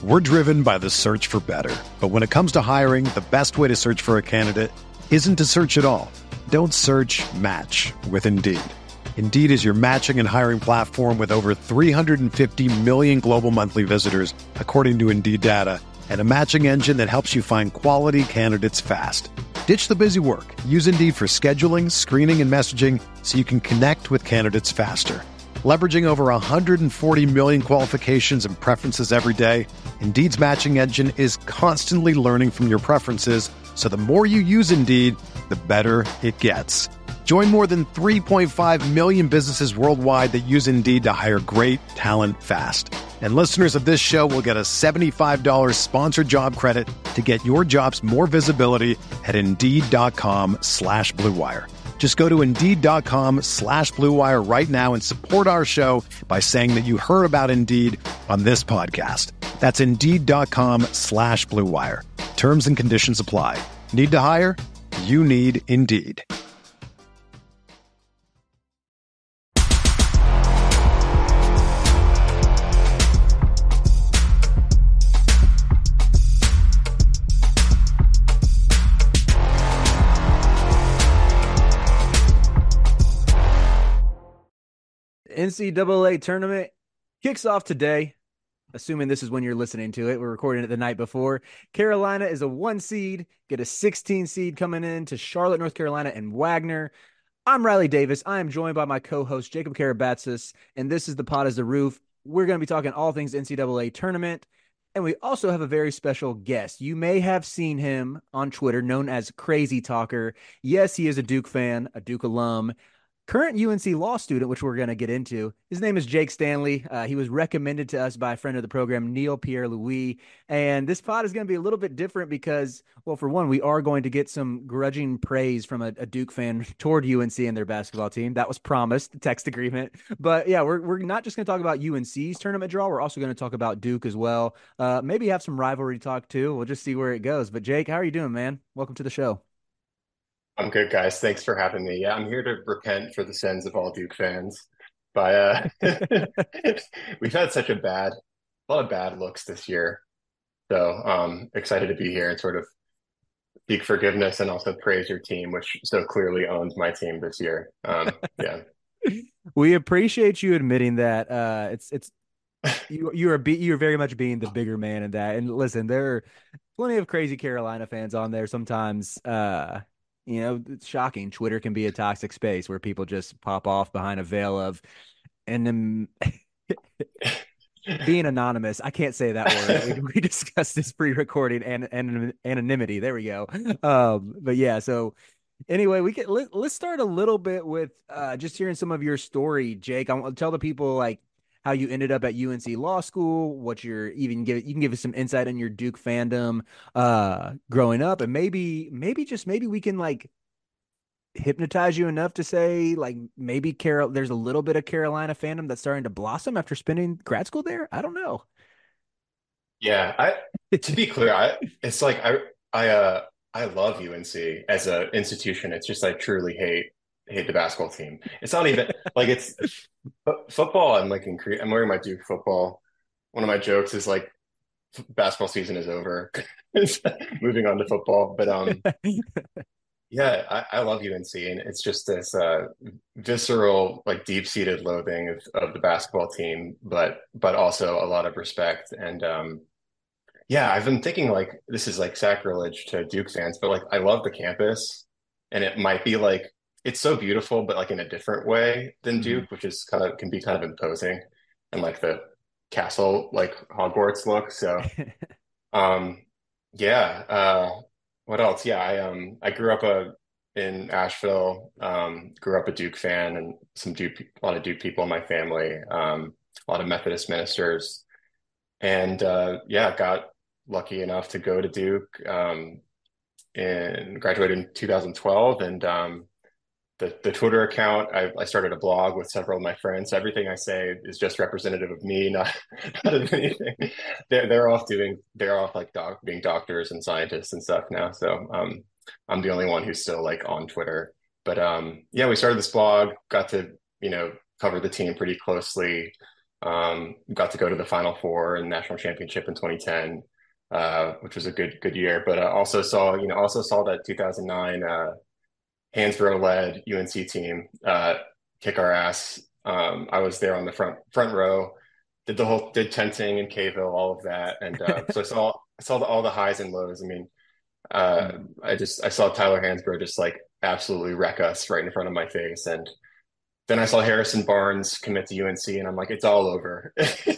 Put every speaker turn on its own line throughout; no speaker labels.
We're driven by the search for better. But when it comes to hiring, the best way to search for a candidate isn't to search at all. Don't search, match with Indeed. Indeed is your matching and hiring platform with over 350 million global monthly visitors, according to Indeed data, and a matching engine that helps you find quality candidates fast. Ditch the busy work. Use Indeed for scheduling, screening, and messaging so you can connect with candidates faster. Leveraging over 140 million qualifications and preferences every day, Indeed's matching engine is constantly learning from your preferences, so the more you use Indeed, the better it gets. Join more than 3.5 million businesses worldwide that use Indeed to hire great talent fast. And listeners of this show will get a $75 sponsored job credit to get your jobs more visibility at Indeed.com/Blue Wire. Just go to Indeed.com/Blue Wire right now and support our show by saying that you heard about Indeed on this podcast. That's Indeed.com/Blue Wire. Terms and conditions apply. Need to hire? You need Indeed.
NCAA tournament kicks off today, assuming this is when you're listening to it. We're recording it the night before. Carolina is a 1 seed, get a 16 seed coming in to Charlotte, North Carolina, and Wagner. I'm Riley Davis. I am joined by my co-host, Jacob Karabatsis, and this is the Pod as the Roof. We're going to be talking all things NCAA tournament, and we also have a very special guest. You may have seen him on Twitter, known as Crazy Talker. Yes, he is a Duke fan, a Duke alum, current UNC law student, which we're going to get into. His name is Jake Stanley. He was recommended to us by a friend of the program, Neil Pierre-Louis. And this pod is going to be a little bit different because, well, for one, we are going to get some grudging praise from a Duke fan toward UNC and their basketball team. That was promised, the text agreement. But yeah, we're not just going to talk about UNC's tournament draw. We're also going to talk about Duke as well. Maybe have some rivalry talk too. We'll just see where it goes. But Jake, how are you doing, man? Welcome to the show.
I'm good, guys. Thanks for having me. Yeah, I'm here to repent for the sins of all Duke fans. But we've had such a lot of bad looks this year. So excited to be here and sort of seek forgiveness and also praise your team, which so clearly owns my team this year. Yeah.
We appreciate you admitting that. It's you're very much being the bigger man in that. And listen, there are plenty of crazy Carolina fans on there sometimes. It's shocking. Twitter can be a toxic space where people just pop off behind a veil of and being anonymous. I can't say that word. We discussed this pre-recording and anonymity. There we go. But yeah, so anyway, let's start a little bit with just hearing some of your story, Jake. I want to tell the people like how you ended up at UNC Law School, you can give us some insight on your Duke fandom growing up, and maybe we can like hypnotize you enough to say like maybe there's a little bit of Carolina fandom that's starting to blossom after spending grad school there. I don't know.
Yeah, to be clear, I love UNC as an institution. It's just I truly hate the basketball team. It's not even like it's football. I'm wearing my Duke football. One of my jokes is like basketball season is over. Moving on to football. But yeah, I love UNC, and it's just this visceral, like deep-seated loathing of the basketball team, but also a lot of respect. And yeah, I've been thinking like this is like sacrilege to Duke fans, but like I love the campus, and it might be like it's so beautiful, but like in a different way than Duke, which is can be kind of imposing, and like the castle, like Hogwarts look. So, yeah. What else? Yeah, I grew up in Asheville. Grew up a Duke fan, and a lot of Duke people in my family. A lot of Methodist ministers, and yeah, got lucky enough to go to Duke. And graduated in 2012, and the Twitter account, I started a blog with several of my friends. Everything I say is just representative of me, not of anything. They're off like being doctors and scientists and stuff now. So I'm the only one who's still like on Twitter. But yeah, we started this blog, got to cover the team pretty closely. Got to go to the Final Four and national championship in 2010, which was a good year. But also saw that 2009 Hansbrough led UNC team kick our ass. I was there on the front row, did tenting in Kville, all of that, and so I saw all the highs and lows. I mean, I saw Tyler Hansbrough just like absolutely wreck us right in front of my face, and then I saw Harrison Barnes commit to UNC, and I'm like, it's all over.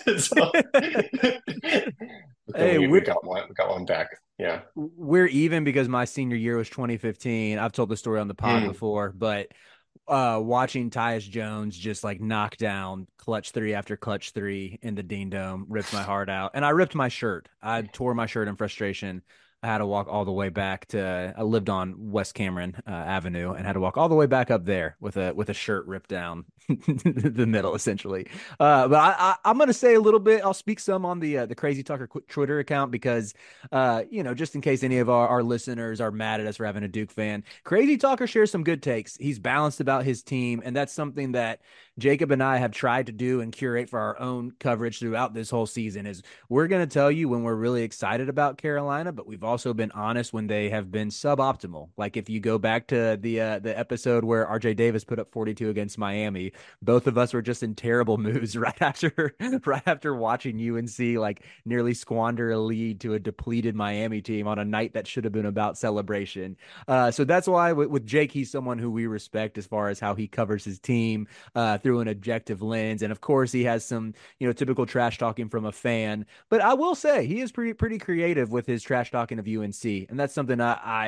But then
Hey,
we got one back. Yeah.
we're even because my senior year was 2015. I've told the story on the pod
Mm.
before, but watching Tyus Jones just like knock down clutch three after clutch three in the Dean Dome ripped my heart out. And I ripped my shirt. I tore my shirt in frustration. I had to walk all the way back to I lived on West Cameron Avenue and had to walk all the way back up there with a shirt ripped down the middle essentially. But I'm gonna say a little bit. I'll speak some on the Crazy Talker Twitter account because just in case any of our listeners are mad at us for having a Duke fan, Crazy Talker shares some good takes. He's balanced about his team, and that's something that Jacob and I have tried to do and curate for our own coverage throughout this whole season. Is we're going to tell you when we're really excited about Carolina, but we've also been honest when they have been suboptimal. Like if you go back to the episode where RJ Davis put up 42 against Miami, both of us were just in terrible moods right after watching UNC like nearly squander a lead to a depleted Miami team on a night that should have been about celebration. So that's why with Jake, he's someone who we respect as far as how he covers his team through an objective lens, and of course he has some typical trash talking from a fan. But I will say he is pretty creative with his trash talking of UNC, and that's something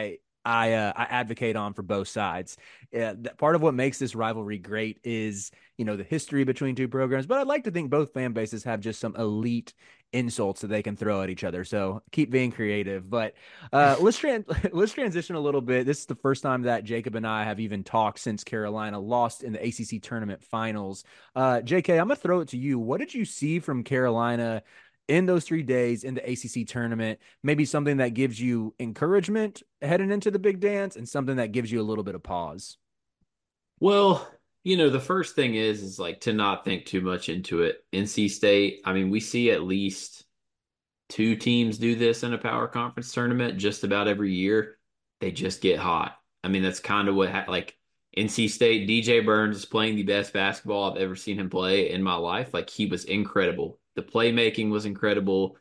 I advocate on for both sides. Part of what makes this rivalry great is the history between two programs, but I'd like to think both fan bases have just some elite insults that they can throw at each other. So keep being creative. But let's transition a little bit. This is the first time that Jacob and I have even talked since Carolina lost in the ACC tournament finals. JK, I'm gonna throw it to you. What did you see from Carolina in those 3 days in the ACC tournament? Maybe something that gives you encouragement heading into the big dance, and something that gives you a little bit of pause.
Well, the first thing is like to not think too much into it. NC State, I mean, we see at least two teams do this in a power conference tournament just about every year. They just get hot. I mean, that's kind of like NC State, DJ Burns is playing the best basketball I've ever seen him play in my life. Like he was incredible. The playmaking was incredible.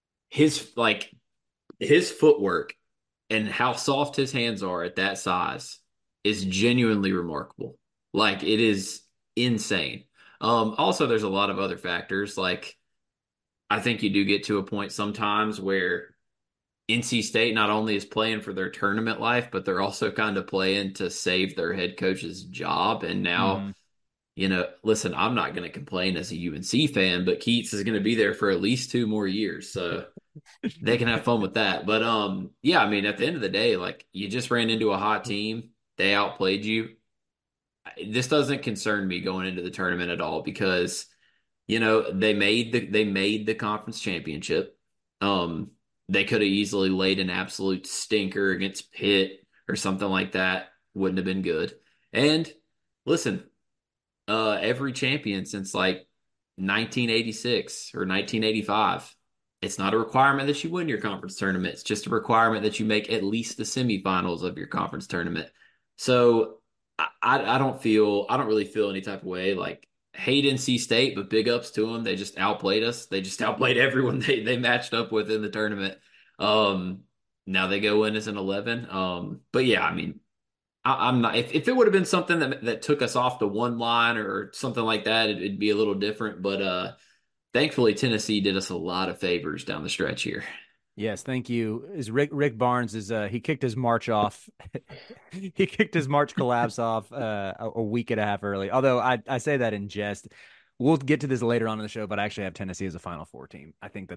His footwork and how soft his hands are at that size is genuinely remarkable. Like it is insane. Also, there's a lot of other factors. Like I think you do get to a point sometimes where NC State not only is playing for their tournament life, but they're also kind of playing to save their head coach's job. And now,
Mhm.
listen, I'm not going to complain as a UNC fan, but Keats is going to be there for at least 2 more years. So they can have fun with that. But yeah, I mean, at the end of the day, like you just ran into a hot team. They outplayed you. This doesn't concern me going into the tournament at all because they made the conference championship. They could have easily laid an absolute stinker against Pitt or something like that. Wouldn't have been good. And listen, every champion since like 1986 or 1985. It's not a requirement that you win your conference tournament. It's just a requirement that you make at least the semifinals of your conference tournament. So I don't really feel any type of way like hate NC State, but big ups to them. They just outplayed us. They just outplayed everyone they matched up with in the tournament. Um, Now they go in as an 11. But yeah, I mean, I'm not. If it would have been something that took us off the one line or something like that, it'd be a little different. But thankfully, Tennessee did us a lot of favors down the stretch here.
Yes, thank you. Is Rick Barnes is he kicked his March off. He kicked his March collapse off a week and a half early. Although I say that in jest. We'll get to this later on in the show, but I actually have Tennessee as a Final Four team. I think that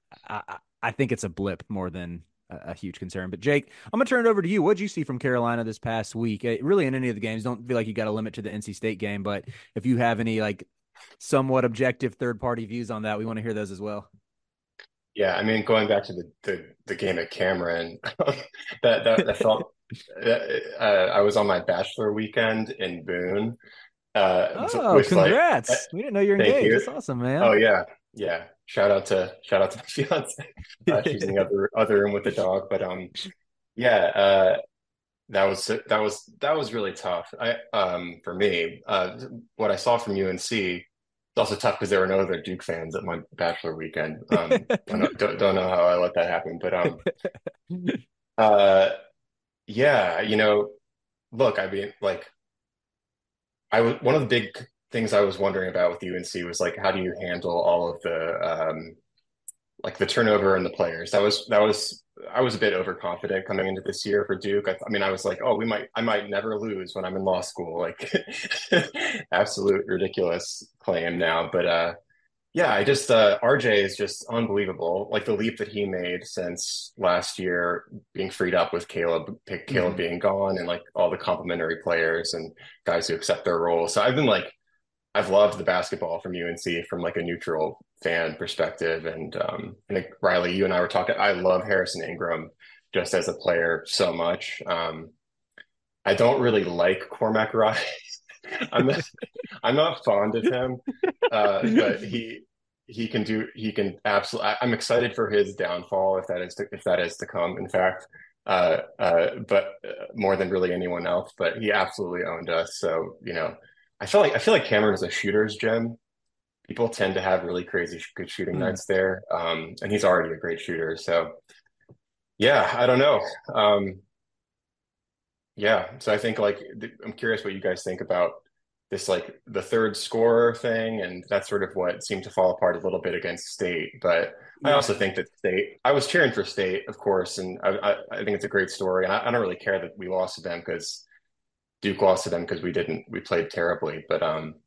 I think it's a blip more than a huge concern. But Jake, I'm gonna turn it over to you. What did you see from Carolina this past week? Really, in any of the games, don't feel like you got to limit to the NC State game, but if you have any like somewhat objective third party views on that, we want to hear those as well.
Yeah, I mean, going back to the game at Cameron, that felt. I was on my bachelor weekend in Boone,
Oh,
with like,
congrats. We didn't know you're
thank
engaged.
you.
That's awesome, man.
Oh yeah, yeah. Shout out to my fiance. She's in the other room with the dog, but yeah. That was really tough. I For me, what I saw from UNC, it's also tough because there were no other Duke fans at my bachelor weekend. Don't know how I let that happen, but uh, yeah, look, I mean, like I was one of the big things I was wondering about with UNC was like, how do you handle all of the like the turnover and the players. I was a bit overconfident coming into this year for Duke. I mean, I was like, oh, I might never lose when I'm in law school. Like absolute ridiculous claim now. But yeah, I just RJ is just unbelievable. Like the leap that he made since last year being freed up with Caleb
Mhm.
being gone and like all the complementary players and guys who accept their roles. So I've been like I've loved the basketball from UNC from like a neutral fan perspective. And like Riley, you and I were talking. I love Harrison Ingram just as a player so much. I don't really like Cormac Rye. I'm not, I'm not fond of him, but he can absolutely. I'm excited for his downfall if that is to come. In fact, but more than really anyone else. But he absolutely owned us. So I feel like Cameron is a shooter's gem. People tend to have really crazy good shooting
Mm.
nights there, and he's already a great shooter. So yeah, I don't know. Um, yeah, so I think like I'm curious what you guys think about this, like the third scorer thing, and that's sort of what seemed to fall apart a little bit against State. But I also
Yeah.
think that State, I was cheering for State, of course, and I think it's a great story. And I don't really care that we lost to them because Duke lost to them because we played terribly. But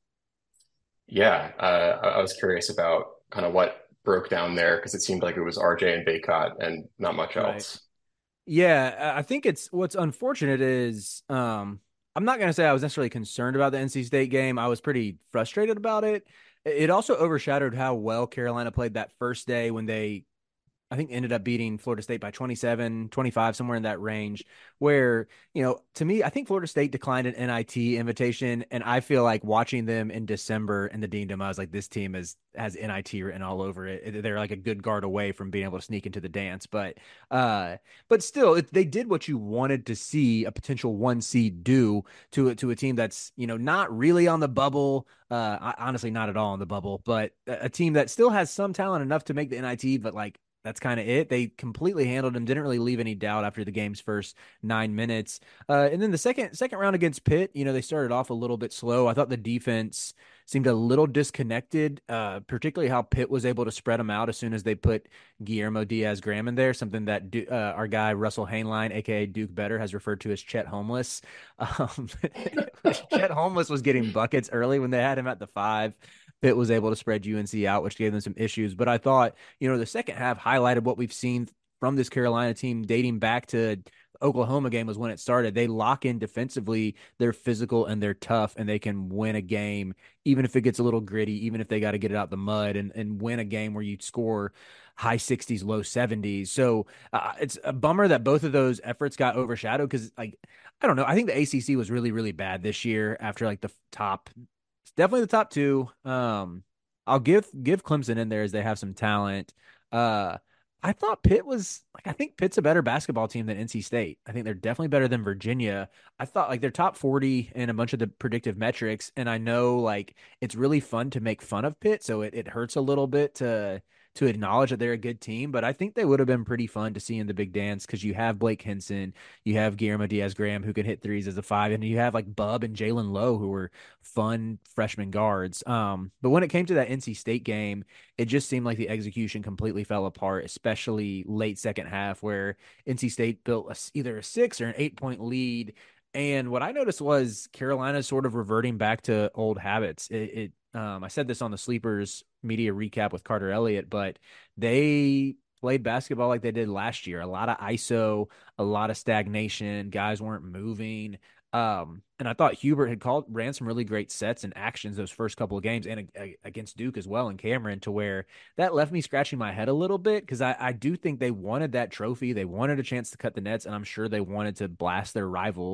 yeah, I was curious about kind of what broke down there because it seemed like it was RJ and Baycott and not much
Right.
else.
Yeah, I think it's what's unfortunate is I'm not gonna say I was necessarily concerned about the NC State game. I was pretty frustrated about it. It also overshadowed how well Carolina played that first day when they I think ended up beating Florida State by 27, 25, somewhere in that range. Where, to me, I think Florida State declined an NIT invitation. And I feel like watching them in December in the Dean Dome, I was like, this team has NIT written all over it. They're like a good guard away from being able to sneak into the dance. But still, they did what you wanted to see a potential one seed do to a team that's, not really on the bubble. Honestly, not at all on the bubble, but a team that still has some talent enough to make the NIT, but like, that's kind of it. They completely handled him. Didn't really leave any doubt after the game's first 9 minutes. And then the second round against Pitt, they started off a little bit slow. I thought the defense seemed a little disconnected, particularly how Pitt was able to spread them out as soon as they put Guillermo Diaz-Graham in there. Something that our guy Russell Hainline, aka Duke Better, has referred to as Chet Homeless. Chet Homeless was getting buckets early when they had him at the 5. Pitt was able to spread UNC out, which gave them some issues. But I thought, the second half highlighted what we've seen from this Carolina team dating back to the Oklahoma game was when it started. They lock in defensively, they're physical and they're tough, and they can win a game, even if it gets a little gritty, even if they got to get it out the mud and win a game where you score high 60s, low 70s. So it's a bummer that both of those efforts got overshadowed because, like, I don't know. I think the ACC was really, really bad this year after like the top it's definitely the top two. I'll give Clemson in there as they have some talent. Uh, I thought Pitt was like I think Pitt's a better basketball team than NC State. I think they're definitely better than Virginia. I thought like they're top 40 in a bunch of the predictive metrics, and I know like it's really fun to make fun of Pitt, so it hurts a little bit to acknowledge that they're a good team, but I think they would have been pretty fun to see in the big dance because you have Blake Henson, you have Guillermo Diaz-Graham who can hit threes as a 5, and you have like Bub and Jalen Lowe who were fun freshman guards. But when it came to that NC State game, it just seemed like the execution completely fell apart, especially late second half where NC State built either a 6 or an 8-point lead. And what I noticed was Carolina sort of reverting back to old habits. I said this on the Sleepers media recap with Carter Elliott, but they played basketball like they did last year. A lot of ISO, a lot of stagnation. Guys weren't moving. And I thought Hubert ran some really great sets and actions those first couple of games and against Duke as well and Cameron to where that left me scratching my head a little bit because I do think they wanted that trophy. They wanted a chance to cut the nets, and I'm sure they wanted to blast their rival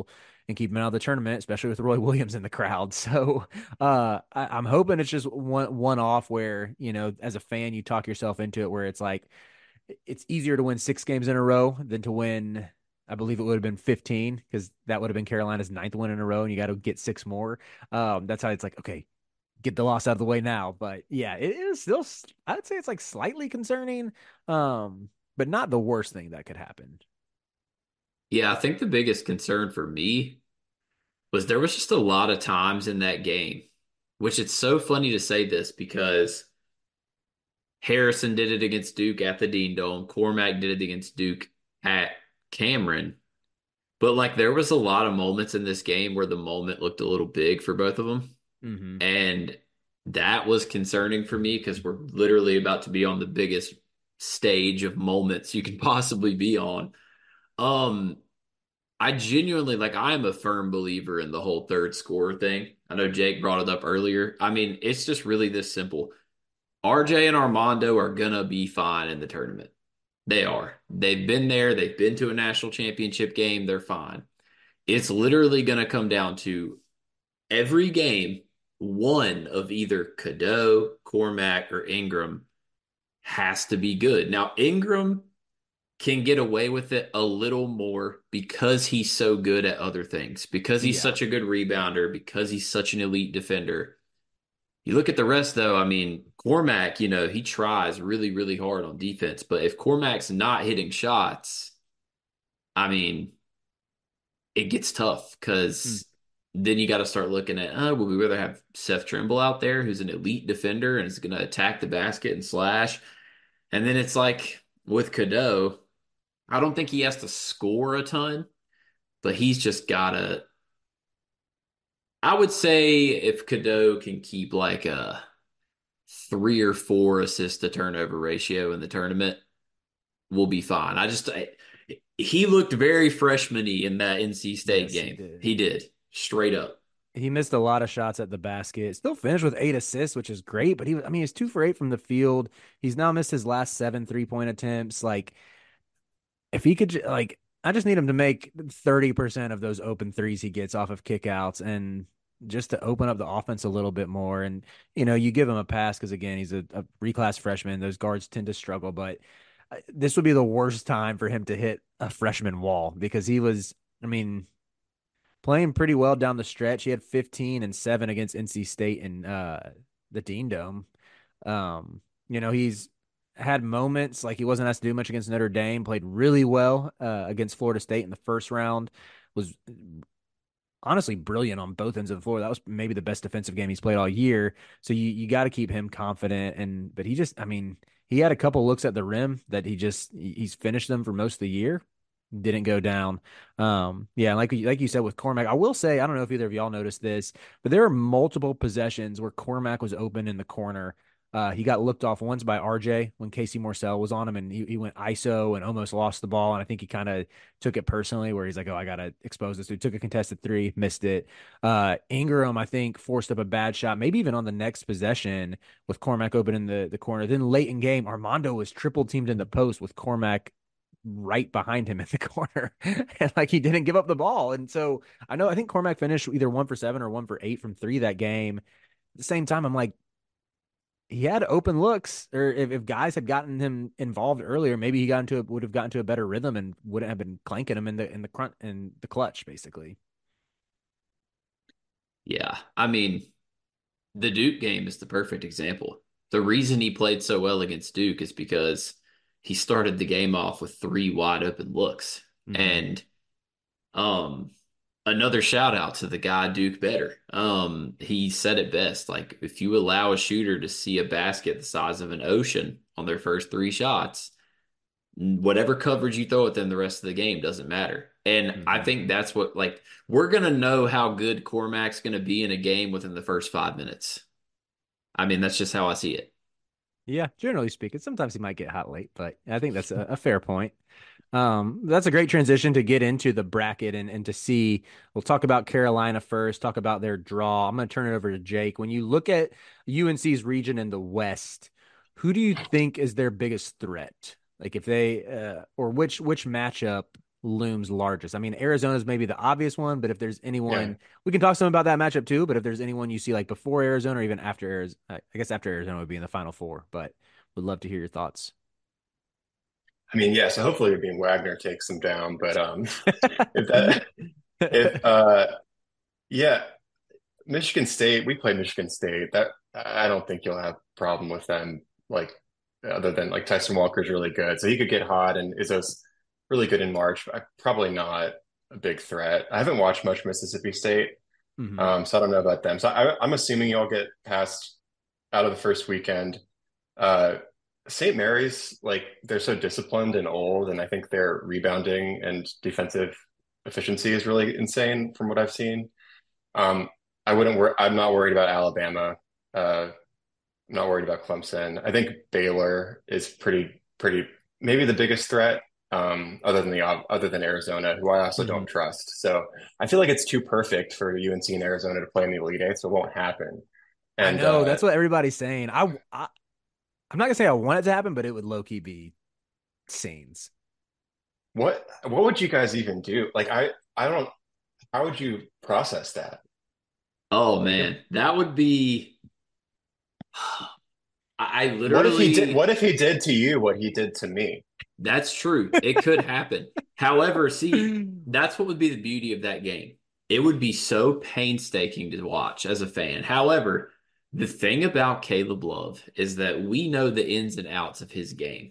and keep him out of the tournament, especially with Roy Williams in the crowd. So I'm hoping it's just one off where, as a fan, you talk yourself into it where it's like it's easier to win 6 games in a row than to win. I believe it would have been 15 because that would have been Carolina's 9th win in a row, and you got to get 6 more. That's how it's like, okay, get the loss out of the way now. But yeah, it is still, I'd say it's like slightly concerning, but not the worst thing that could happen.
Yeah, I think the biggest concern for me was there was just a lot of times in that game, which it's so funny to say this because Harrison did it against Duke at the Dean Dome. Cormac did it against Duke at Cameron. But like there was a lot of moments in this game where the moment looked a little big for both of them.
Mm-hmm.
And that was concerning for me because we're literally about to be on the biggest stage of moments you can possibly be on. Um, I genuinely like I am a firm believer in the whole third score thing. I know Jake brought it up earlier. I mean, it's just really this simple. RJ and Armando are gonna be fine in the tournament. They are. They've been there. They've been to a national championship game. They're fine. It's literally going to come down to every game, one of either Cadeau, Cormac, or Ingram has to be good. Now, Ingram can get away with it a little more because he's so good at other things, because he's
Yeah.
such a good rebounder, because he's such an elite defender. You look at the rest, though, I mean, Cormac, he tries really, really hard on defense. But if Cormac's not hitting shots, I mean, it gets tough
Mm.
because then you got to start looking at, would we rather have Seth Trimble out there who's an elite defender and is going to attack the basket and slash? And then it's like with Cadeau, I don't think he has to score a ton, but he's just got to. I would say if Cadeau can keep like a 3 or 4 assist to turnover ratio in the tournament, we'll be fine. He looked very freshman-y in that NC State
Yes, he
game.
did.
He did straight up.
He missed a lot of shots at the basket. Still finished with 8 assists, which is great. But he's 2 for 8 from the field. He's now missed his last 7 3-point attempts. Like, if he could, like, I just need him to make 30% of those open threes he gets off of kickouts and just to open up the offense a little bit more. And, you give him a pass because, again, he's a reclass freshman. Those guards tend to struggle. But this would be the worst time for him to hit a freshman wall because he was, I mean, playing pretty well down the stretch. He had 15 and 7 against NC State in the Dean Dome. He's had moments like he wasn't asked to do much against Notre Dame, played really well against Florida State in the first round, was honestly brilliant on both ends of the floor. That was maybe the best defensive game he's played all year. So you got to keep him confident. But he just, I mean, he had a couple looks at the rim that he's finished them for most of the year. Didn't go down. Yeah, like you said with Cormac, I will say, I don't know if either of y'all noticed this, but there are multiple possessions where Cormac was open in the corner. He got looked off once by RJ when Casey Morsell was on him, and he went ISO and almost lost the ball. And I think he kind of took it personally, where he's like, "Oh, I gotta expose this dude." Took a contested three, missed it. Ingram, I think, forced up a bad shot, maybe even on the next possession with Cormac open in the corner. Then late in game, Armando was triple teamed in the post with Cormac right behind him in the corner, and like he didn't give up the ball. And so I think Cormac finished either 1 for 7 or 1 for 8 from three that game. At the same time, I'm like, he had open looks, or if guys had gotten him involved earlier, maybe he would have gotten to a better rhythm and wouldn't have been clanking him in the front in the clutch, basically.
Yeah. I mean, the Duke game is the perfect example. The reason he played so well against Duke is because he started the game off with 3 wide open looks.
Mm-hmm.
And um another shout out to the guy Duke Better. He said it best. Like if you allow a shooter to see a basket the size of an ocean on their first 3 shots, whatever coverage you throw at them the rest of the game doesn't matter. And I
Mm-hmm.
think that's what like we're gonna know how good Cormac's gonna be in a game within the first 5 minutes. I mean, that's just how I see it.
Yeah, generally speaking, sometimes he might get hot late, but I think that's a fair point. That's a great transition to get into the bracket and to see. We'll talk about Carolina first, talk about their draw. I'm going to turn it over to Jake. When you look at UNC's region in the West, who do you think is their biggest threat? Like if they or which matchup looms largest? I mean, Arizona's maybe the obvious one, but if there's
Yeah.
anyone, we can talk some about that matchup too. But if there's anyone you see like before Arizona or even after Arizona, I guess after Arizona would be in the Final Four. But would love to hear your thoughts.
I mean, yeah, so hopefully Beam Wagner takes them down, but if that if yeah, Michigan State, we play Michigan State. That I don't think you'll have a problem with them. Like other than like Tyson Walker's really good, so he could get hot, and Izzo's really good in March. But probably not a big threat. I haven't watched much Mississippi State,
Hmm.
so I don't know about them. So I'm assuming y'all get past out of the first weekend. St. Mary's, like they're so disciplined and old, and I think their rebounding and defensive efficiency is really insane from what I've seen. Um, I wouldn't worry. I'm not worried about Alabama. I'm not worried about Clemson. I think Baylor is pretty maybe the biggest threat, other than Arizona, who I also
Hmm.
don't trust. So I feel like it's too perfect for UNC and Arizona to play in the Elite Eight, so it won't happen.
I
And
know that's what everybody's saying. I'm not gonna say I want it to happen, but it would low key be scenes.
what would you guys even do? Like I don't. How would you process that?
Oh
Like
man, that would be. I
what if he did?
literally.
What if he did to you what he did to me?
That's true. It could happen. However, see, that's what would be the beauty of that game. It would be so painstaking to watch as a fan. However, the thing about Caleb Love is that we know the ins and outs of his game.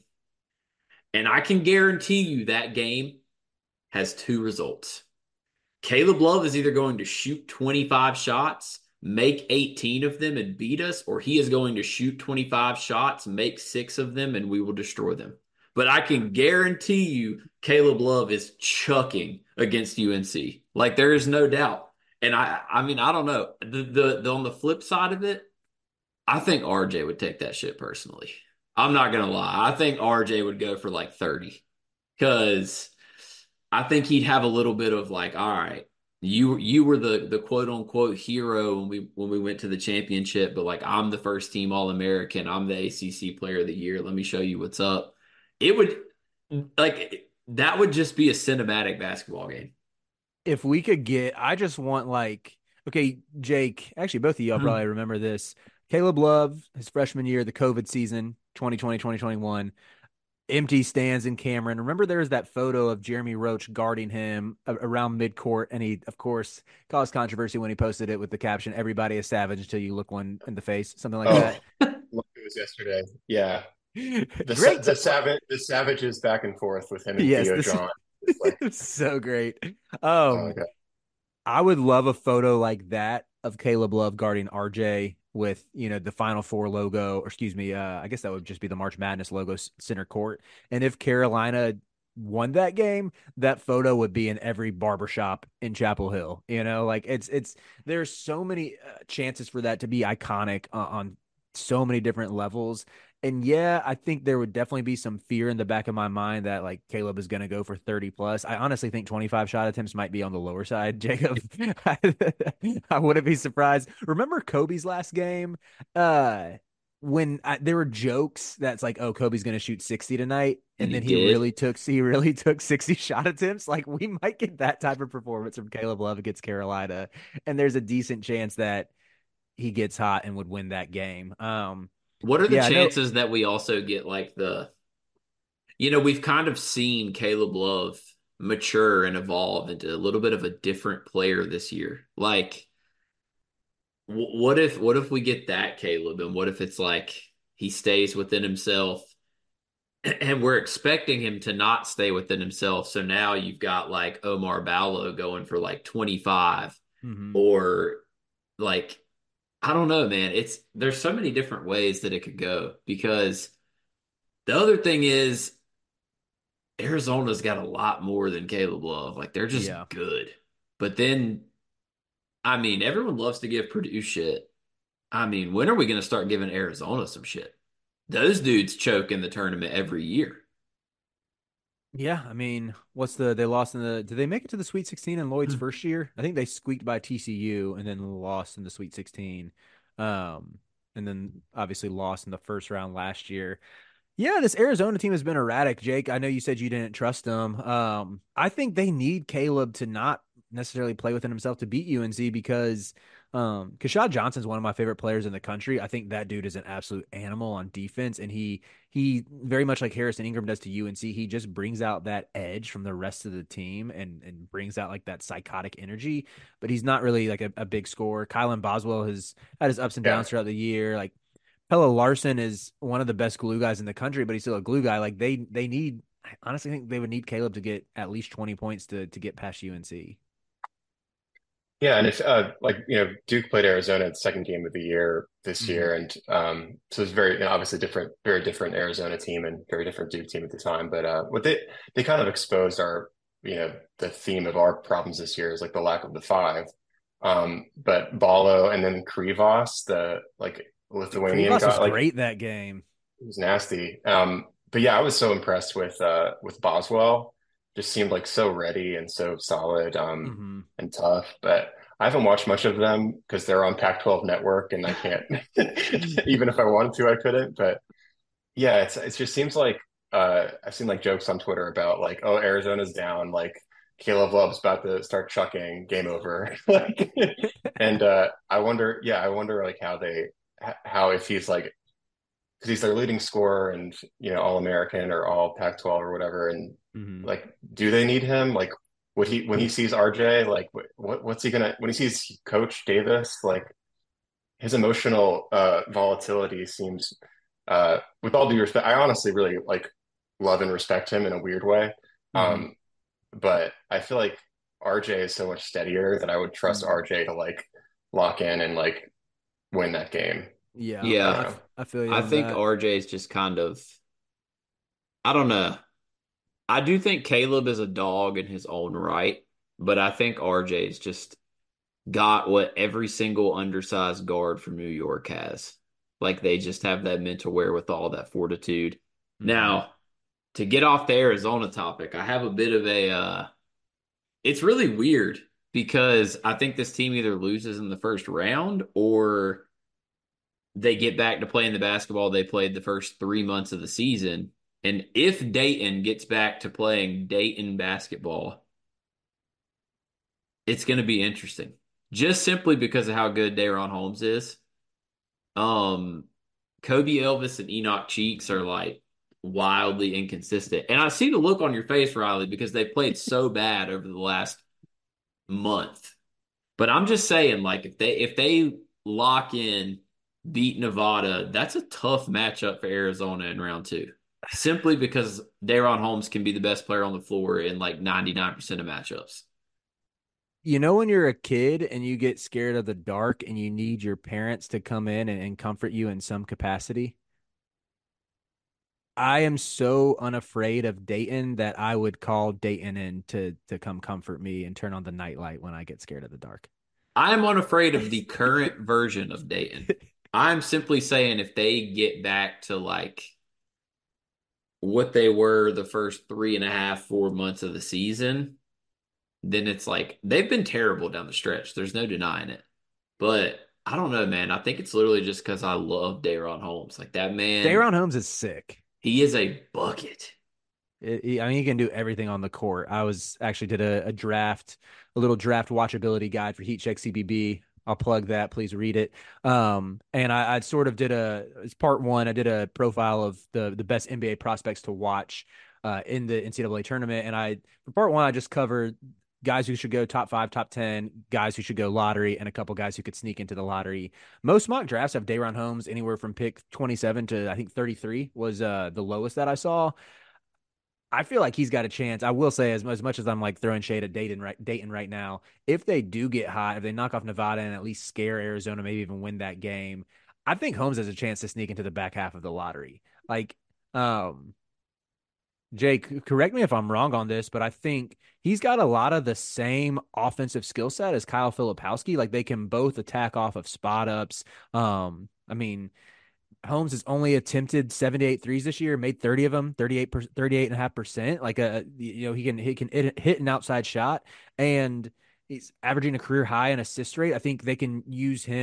And I can guarantee you that game has two results. Caleb Love is either going to shoot 25 shots, make 18 of them, and beat us, or he is going to shoot 25 shots, make six of them, and we will destroy them. But I can guarantee you, Caleb Love is chucking against UNC. Like there is no doubt. And I mean, I don't know. The on the flip side of it, I think RJ would take that shit personally. I'm not gonna lie. I think RJ would go for like 30 because I think he'd have a little bit of like, all right, you were the quote unquote hero when we went to the championship, but like I'm the first team All American, I'm the ACC Player of the Year. Let me show you what's up. It would like that would just be a cinematic basketball game.
If we could get, I just want like, okay, Jake, actually, both of y'all probably remember this. Caleb Love, his freshman year, the COVID season, 2020, 2021, empty stands in Cameron. Remember, there was that photo of Jeremy Roach guarding him around midcourt, and he, of course, caused controversy when he posted it with the caption, "Everybody is savage until you look one in the face," something like
Oh,
that.
look, it was yesterday. Yeah.
Great.
The savages back and forth with him and
Yes,
Theo
this
John. It's like,
is so great.
oh my
Um,
God.
I would love a photo like that of Caleb Love guarding RJ with, the Final Four logo, or excuse me, I guess that would just be the March Madness logo center court. And if Carolina won that game, that photo would be in every barbershop in Chapel Hill. Like there's so many chances for that to be iconic on so many different levels. And yeah, I think there would definitely be some fear in the back of my mind that like Caleb is going to go for 30 plus. I honestly think 25 shot attempts might be on the lower side, Jacob. I wouldn't be surprised. Remember Kobe's last game? When there were jokes that's like, oh, Kobe's going to shoot 60 tonight.
And
And
he
then
did.
he really took 60 shot attempts. Like we might get that type of performance from Caleb Love against Carolina. And there's a decent chance that he gets hot and would win that game.
What are the
Yeah, I know.
chances that we also get like we've kind of seen Caleb Love mature and evolve into a little bit of a different player this year. Like, what if we get that Caleb, and what if it's like he stays within himself, and we're expecting him to not stay within himself. So now you've got like Omar Ballo going for like 25,
Mhm.
or like I don't know, man. There's so many different ways that it could go because the other thing is Arizona's got a lot more than Caleb Love. Like they're just
Yeah.
good. But then, I mean, everyone loves to give Purdue shit. I mean, when are we going to start giving Arizona some shit? Those dudes choke in the tournament every year.
Yeah, I mean, they lost did they make it to the Sweet 16 in Lloyd's first year? I think they squeaked by TCU and then lost in the Sweet 16. And then obviously lost in the first round last year. Yeah, this Arizona team has been erratic, Jake. I know you said you didn't trust them. I think they need Caleb to not necessarily play within himself to beat UNC because Kashad Johnson's one of my favorite players in the country. I think that dude is an absolute animal on defense, and he very much like Harrison Ingram does to UNC. He just brings out that edge from the rest of the team and brings out like that psychotic energy. But he's not really like a big scorer. Kylan Boswell has had his ups and
Yeah.
downs throughout the year. Like Pella Larson is one of the best glue guys in the country, but he's still a glue guy. Like they need. I honestly think they would need Caleb to get at least 20 points to get past UNC.
Yeah, and if like Duke played Arizona the second game of the year this
Hmm.
year, and so it's very obviously different, very different Arizona team and very different Duke team at the time. But what they kind of exposed our the theme of our problems this year is like the lack of the five. But Ballo and then Krivas, the like Lithuanian
Krivas
guy,
was
like
great that game.
it was nasty. But yeah, I was so impressed with Boswell. Just seemed like so ready and so solid,
Hmm.
and tough. But I haven't watched much of them because they're on Pac-12 Network, and I can't. Even if I wanted to, I couldn't. But yeah, it just seems like I've seen like jokes on Twitter about like, oh, Arizona's down, like Caleb Love's about to start chucking, game over. Like, and I wonder like how if he's like because he's their leading scorer and All American or All Pac-12 or whatever. And
Hmm.
like, do they need him? Like, would he when he sees RJ? Like, what's he gonna when he sees Coach Davis? Like, his emotional volatility seems, with all due respect, I honestly really like love and respect him in a weird way.
Hmm.
Um, but I feel like RJ is so much steadier that I would trust
Hmm.
RJ to like lock in and like win that game.
Yeah,
I don't
Yeah,
know.
I feel you
I
on
think
that.
RJ is just kind of, I don't know. I do think Caleb is a dog in his own right, but I think RJ's just got what every single undersized guard from New York has. Like they just have that mental wherewithal, that fortitude.
Hmm.
Now, to get off the Arizona topic, I have a bit of a it's really weird because I think this team either loses in the first round or they get back to playing the basketball they played the first 3 months of the season. And if Dayton gets back to playing Dayton basketball, it's going to be interesting. Just simply because of how good Daron Holmes is. Um, Kobe Elvis and Enoch Cheeks are like wildly inconsistent. And I see the look on your face, Riley, because they played so bad over the last month. But I'm just saying, like, if they lock in, beat Nevada, that's a tough matchup for Arizona in round two. Simply because Daron Holmes can be the best player on the floor in like 99% of matchups.
You know when you're a kid and you get scared of the dark and you need your parents to come in and comfort you in some capacity? I am so unafraid of Dayton that I would call Dayton in to come comfort me and turn on the nightlight when I get scared of the dark.
I'm unafraid of the current version of Dayton. I'm simply saying if they get back to like what they were the first 3.5, 4 months of the season, then it's like they've been terrible down the stretch. There's no denying it. But I don't know, man. I think it's literally just because I love Daron Holmes. Like that man,
Daron Holmes is sick.
he is a bucket.
I mean, he can do everything on the court. I was actually did a draft, a little draft watchability guide for Heat Check CBB. I'll plug that. Please read it. And I sort of did it's part one. I did a profile of the best NBA prospects to watch in the NCAA tournament. And for part one, I just covered guys who should go top five, top 10, guys who should go lottery, and a couple guys who could sneak into the lottery. Most mock drafts have Daron Holmes anywhere from pick 27 to I think 33 was the lowest that I saw. I feel like he's got a chance. I will say, as much as I'm like throwing shade at Dayton right now, if they do get hot, if they knock off Nevada and at least scare Arizona, maybe even win that game, I think Holmes has a chance to sneak into the back half of the lottery. Like, um, Jake, correct me if I'm wrong on this, but I think he's got a lot of the same offensive skill set as Kyle Filipowski. Like, they can both attack off of spot ups. I mean, Holmes has only attempted 78 threes this year, made 30 of them, 38.5%. Like he can hit an outside shot, and he's averaging a career high in assist rate. I think they can use him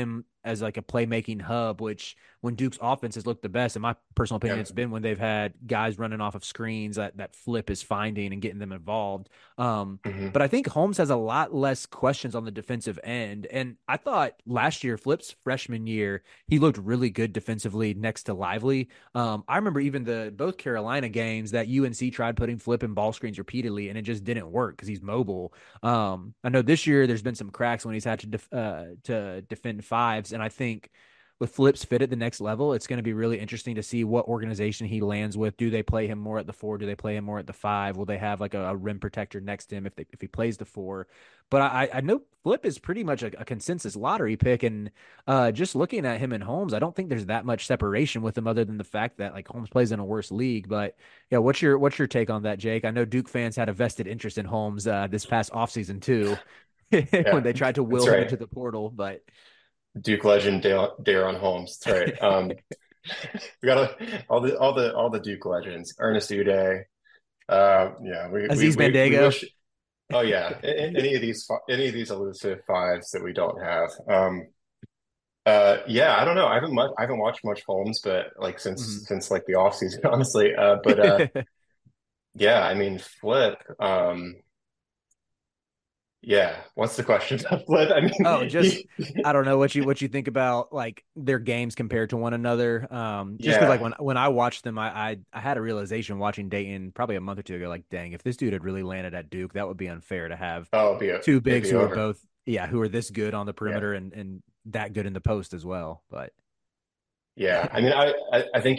as like a playmaking hub, which when Duke's offense has looked the best, in my personal opinion, it's been when they've had guys running off of screens that Flip is finding and getting them involved. But I think Holmes has a lot less questions on the defensive end. And I thought last year, Flip's freshman year, he looked really good defensively next to Lively. I remember even both Carolina games that UNC tried putting Flip in ball screens repeatedly, and it just didn't work because he's mobile. I know this year there's been some cracks when he's had to defend fives, and I think with Flip's fit at the next level, it's going to be really interesting to see what organization he lands with. Do they play him more at the 4? Do they play him more at the 5? Will they have like a rim protector next to him if he plays the 4? But I know Flip is pretty much a consensus lottery pick, and just looking at him and Holmes, I don't think there's that much separation with him other than the fact that like Holmes plays in a worse league. But yeah, what's your take on that, Jake? I know Duke fans had a vested interest in Holmes this past offseason too, when they tried to will him into the portal, but.
Duke legend Daron Holmes. That's right. We got all the Duke legends. Ernest Uday.
Aziz Bandaogo.
Oh yeah, any of these elusive fives that we don't have. I don't know. I haven't watched much Holmes, but like since like the off season, honestly. Yeah, I mean Flip. Yeah. What's the question about Flip? I mean,
I don't know what you think about like their games compared to one another. Just because like when I watched them, I had a realization watching Dayton probably a month or two ago. Like, dang, if this dude had really landed at Duke, that would be unfair to have two bigs who are both who are this good on the perimeter and that good in the post as well. But
yeah, I mean, I think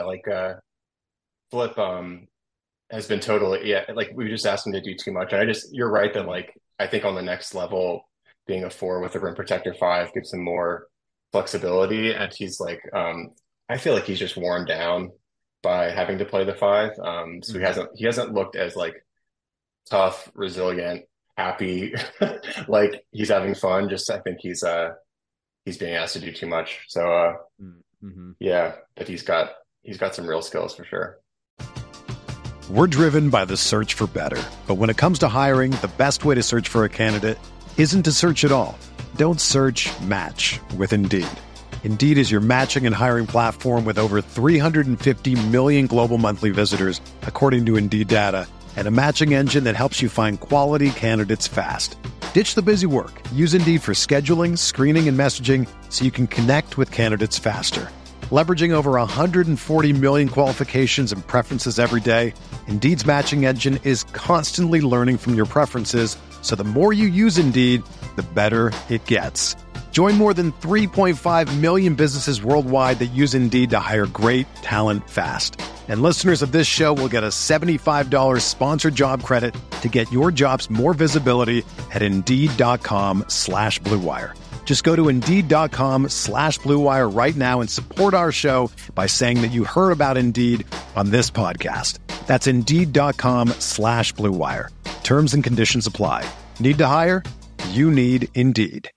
Flip has been totally like we just asked him to do too much, and you're right that like. I think on the next level, being a 4 with a rim protector 5 gives him more flexibility. And he's like, I feel like he's just worn down by having to play the 5. So he hasn't looked as like tough, resilient, happy, like he's having fun. Just I think he's being asked to do too much. So but he's got some real skills for sure.
We're driven by the search for better. But when it comes to hiring, the best way to search for a candidate isn't to search at all. Don't search, match with Indeed. Indeed is your matching and hiring platform with over 350 million global monthly visitors, according to Indeed data, and a matching engine that helps you find quality candidates fast. Ditch the busy work. Use Indeed for scheduling, screening, and messaging so you can connect with candidates faster. Leveraging over 140 million qualifications and preferences every day, Indeed's matching engine is constantly learning from your preferences, so the more you use Indeed, the better it gets. Join more than 3.5 million businesses worldwide that use Indeed to hire great talent fast. And listeners of this show will get a $75 sponsored job credit to get your jobs more visibility at Indeed.com/Blue Wire. Just go to Indeed.com/Blue Wire right now and support our show by saying that you heard about Indeed on this podcast. That's Indeed.com/Blue Wire. Terms and conditions apply. Need to hire? You need Indeed.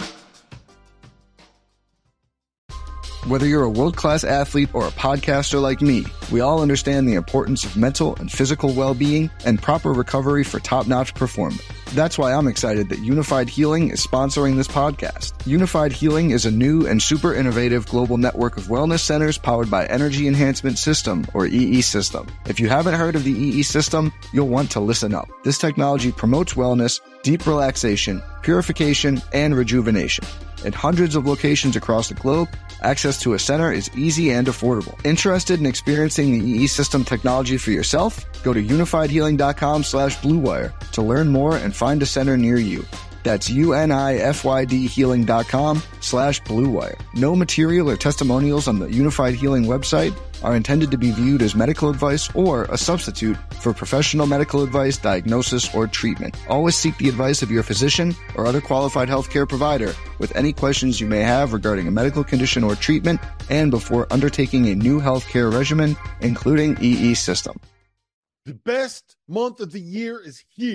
Whether you're a world-class athlete or a podcaster like me, we all understand the importance of mental and physical well-being and proper recovery for top-notch performance. That's why I'm excited that Unified Healing is sponsoring this podcast. Unified Healing is a new and super innovative global network of wellness centers powered by Energy Enhancement System, or EE System. If you haven't heard of the EE System, you'll want to listen up. This technology promotes wellness, deep relaxation, purification, and rejuvenation. At hundreds of locations across the globe, access to a center is easy and affordable. Interested in experiencing the EE System technology for yourself? Go to unifiedhealing.com/Blue Wire to learn more and find a center near you. That's UNIFYDhealing.com/Blue Wire. No material or testimonials on the Unified Healing website are intended to be viewed as medical advice or a substitute for professional medical advice, diagnosis, or treatment. Always seek the advice of your physician or other qualified healthcare provider with any questions you may have regarding a medical condition or treatment and before undertaking a new healthcare regimen, including EE System.
The best month of the year is here.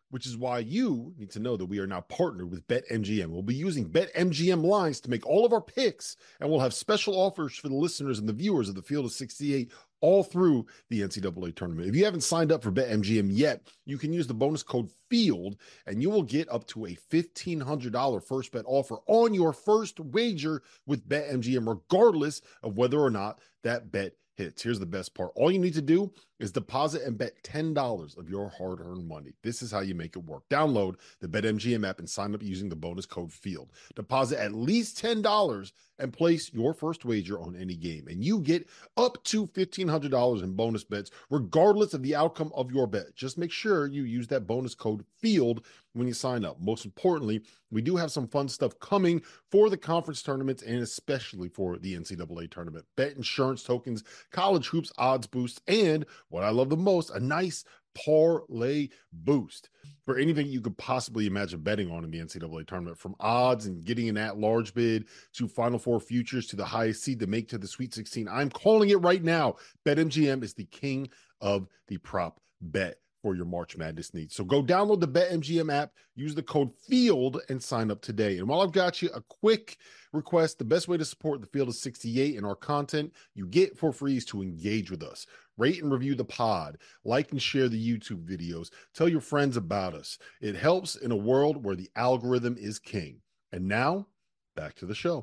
which is why you need to know that we are now partnered with BetMGM. We'll be using BetMGM lines to make all of our picks, and we'll have special offers for the listeners and the viewers of the Field of 68 all through the NCAA tournament. If you haven't signed up for BetMGM yet, you can use the bonus code FIELD, and you will get up to a $1,500 first bet offer on your first wager with BetMGM, regardless of whether or not that bet hits. Here's the best part. All you need to do is deposit and bet $10 of your hard-earned money. This is how you make it work. Download the BetMGM app and sign up using the bonus code FIELD. Deposit at least $10 and place your first wager on any game, and you get up to $1,500 in bonus bets, regardless of the outcome of your bet. Just make sure you use that bonus code FIELD when you sign up. Most importantly, we do have some fun stuff coming for the conference tournaments and especially for the NCAA tournament. Bet insurance tokens, college hoops odds boosts, and what I love the most, a nice parlay boost for anything you could possibly imagine betting on in the NCAA tournament, from odds and getting an at-large bid to Final Four futures to the highest seed to make to the Sweet 16. I'm calling it right now. BetMGM is the king of the prop bet for your March Madness needs. So go download the BetMGM app, use the code FIELD, and sign up today. And while I've got you, a quick request: the best way to support the Field of 68 and our content you get for free is to engage with us. Rate and review the pod, like and share the YouTube videos, tell your friends about us. It helps in a world where the algorithm is king. And now, back to the show.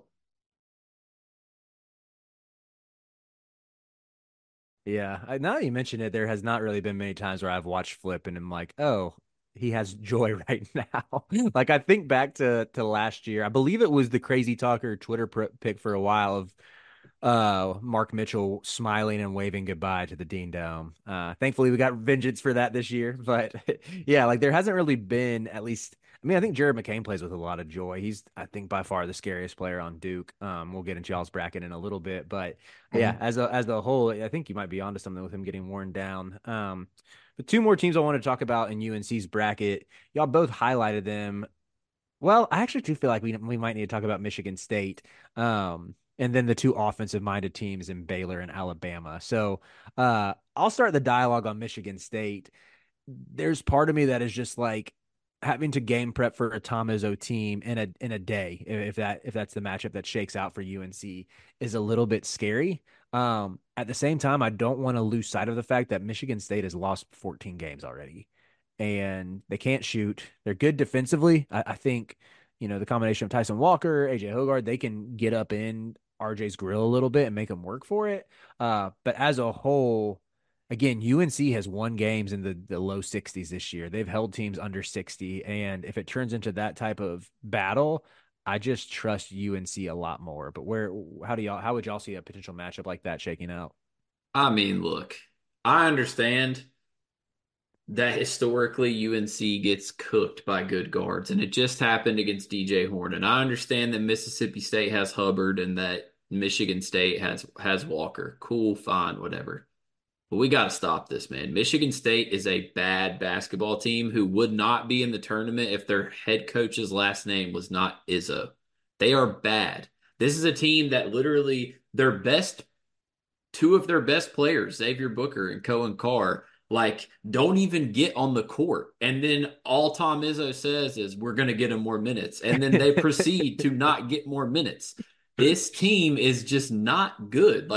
Yeah, now that you mention it, there has not really been many times where I've watched Flip and I'm like, oh, he has joy right now. Like, I think back to last year. I believe it was the Crazy Talker Twitter pick for a while of Mark Mitchell smiling and waving goodbye to the Dean Dome. Thankfully we got vengeance for that this year, but yeah, like there hasn't really been, at least, I mean, I think Jared McCain plays with a lot of joy. He's, I think, by far the scariest player on Duke. We'll get into y'all's bracket in a little bit, but yeah, as a whole, I think you might be onto something with him getting worn down. But two more teams I want to talk about in UNC's bracket. Y'all both highlighted them. Well, I actually do feel like we might need to talk about Michigan State. And then the two offensive-minded teams in Baylor and Alabama. So I'll start the dialogue on Michigan State. There's part of me that is just like having to game prep for a Tom Izzo team in a day, if that's the matchup that shakes out for UNC, is a little bit scary. At the same time, I don't want to lose sight of the fact that Michigan State has lost 14 games already, and they can't shoot. They're good defensively. I think, the combination of Tyson Walker, AJ Hoggard, they can get up in RJ's grill a little bit and make them work for it. But as a whole, again, UNC has won games in the low 60s this year. They've held teams under 60. And if it turns into that type of battle, I just trust UNC a lot more. But how would y'all see a potential matchup like that shaking out?
I mean, look, I understand that historically UNC gets cooked by good guards, and it just happened against DJ Horne. And I understand that Mississippi State has Hubbard and that Michigan State has Walker. Cool, fine, whatever. But we got to stop this, man. Michigan State is a bad basketball team who would not be in the tournament if their head coach's last name was not Izzo. They are bad. This is a team that literally two of their best players, Xavier Booker and Cohen Carr, don't even get on the court. And then all Tom Izzo says is, we're going to get him more minutes. And then they proceed to not get more minutes. This team is just not good.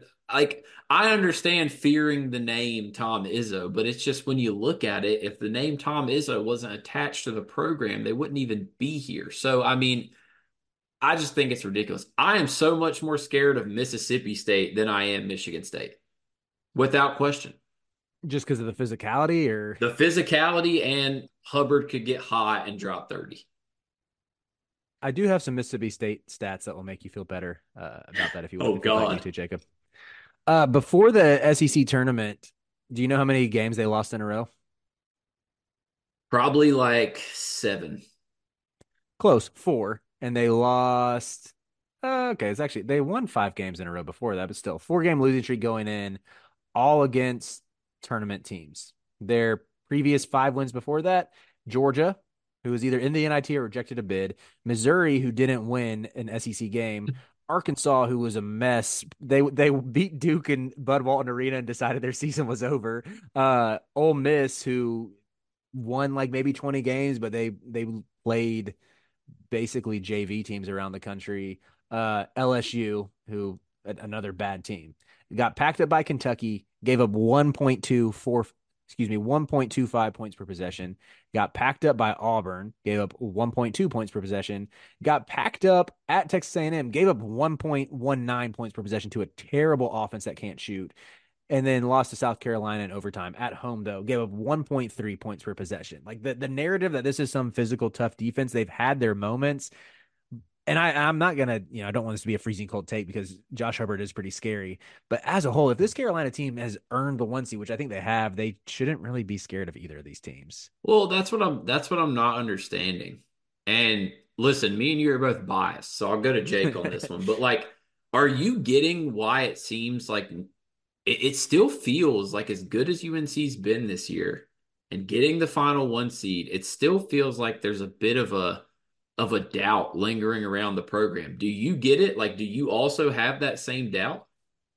I understand fearing the name Tom Izzo, but it's just, when you look at it, if the name Tom Izzo wasn't attached to the program, they wouldn't even be here. So, I mean, I just think it's ridiculous. I am so much more scared of Mississippi State than I am Michigan State, without question.
Just because of the physicality, or
the physicality, and Hubbard could get hot and drop 30.
I do have some Mississippi State stats that will make you feel better about that if you
Oh,
would
God.
like me to, Jacob. Before the SEC tournament, do you know how many games they lost in a row?
Probably 7.
Close, 4. And they lost. Okay, it's actually, they won 5 games in a row before that, but still, 4-game losing streak going in, all against tournament teams. Their previous 5 wins before that: Georgia, who was either in the NIT or rejected a bid; Missouri, who didn't win an SEC game; Arkansas, who was a mess. They beat Duke in Bud Walton Arena and decided their season was over. Ole Miss, who won like maybe 20 games, but they played basically JV teams around the country. LSU, who another bad team, got packed up by Kentucky, gave up 1.25 points per possession. Got packed up by Auburn, gave up 1.2 points per possession. Got packed up at Texas A&M, gave up 1.19 points per possession to a terrible offense that can't shoot. And then lost to South Carolina in overtime. At home, though, gave up 1.3 points per possession. Like the narrative that this is some physical, tough defense, they've had their moments. And I'm not going to, I don't want this to be a freezing cold take because Josh Hubbard is pretty scary. But as a whole, if this Carolina team has earned the 1 seed, which I think they have, they shouldn't really be scared of either of these teams.
Well, that's what I'm not understanding. And listen, me and you are both biased, so I'll go to Jake on this one. But like, are you getting why it seems like it still feels like as good as UNC's been this year and getting the final 1 seed, it still feels like there's a bit of a doubt lingering around the program. Do you get it? Like, do you also have that same doubt?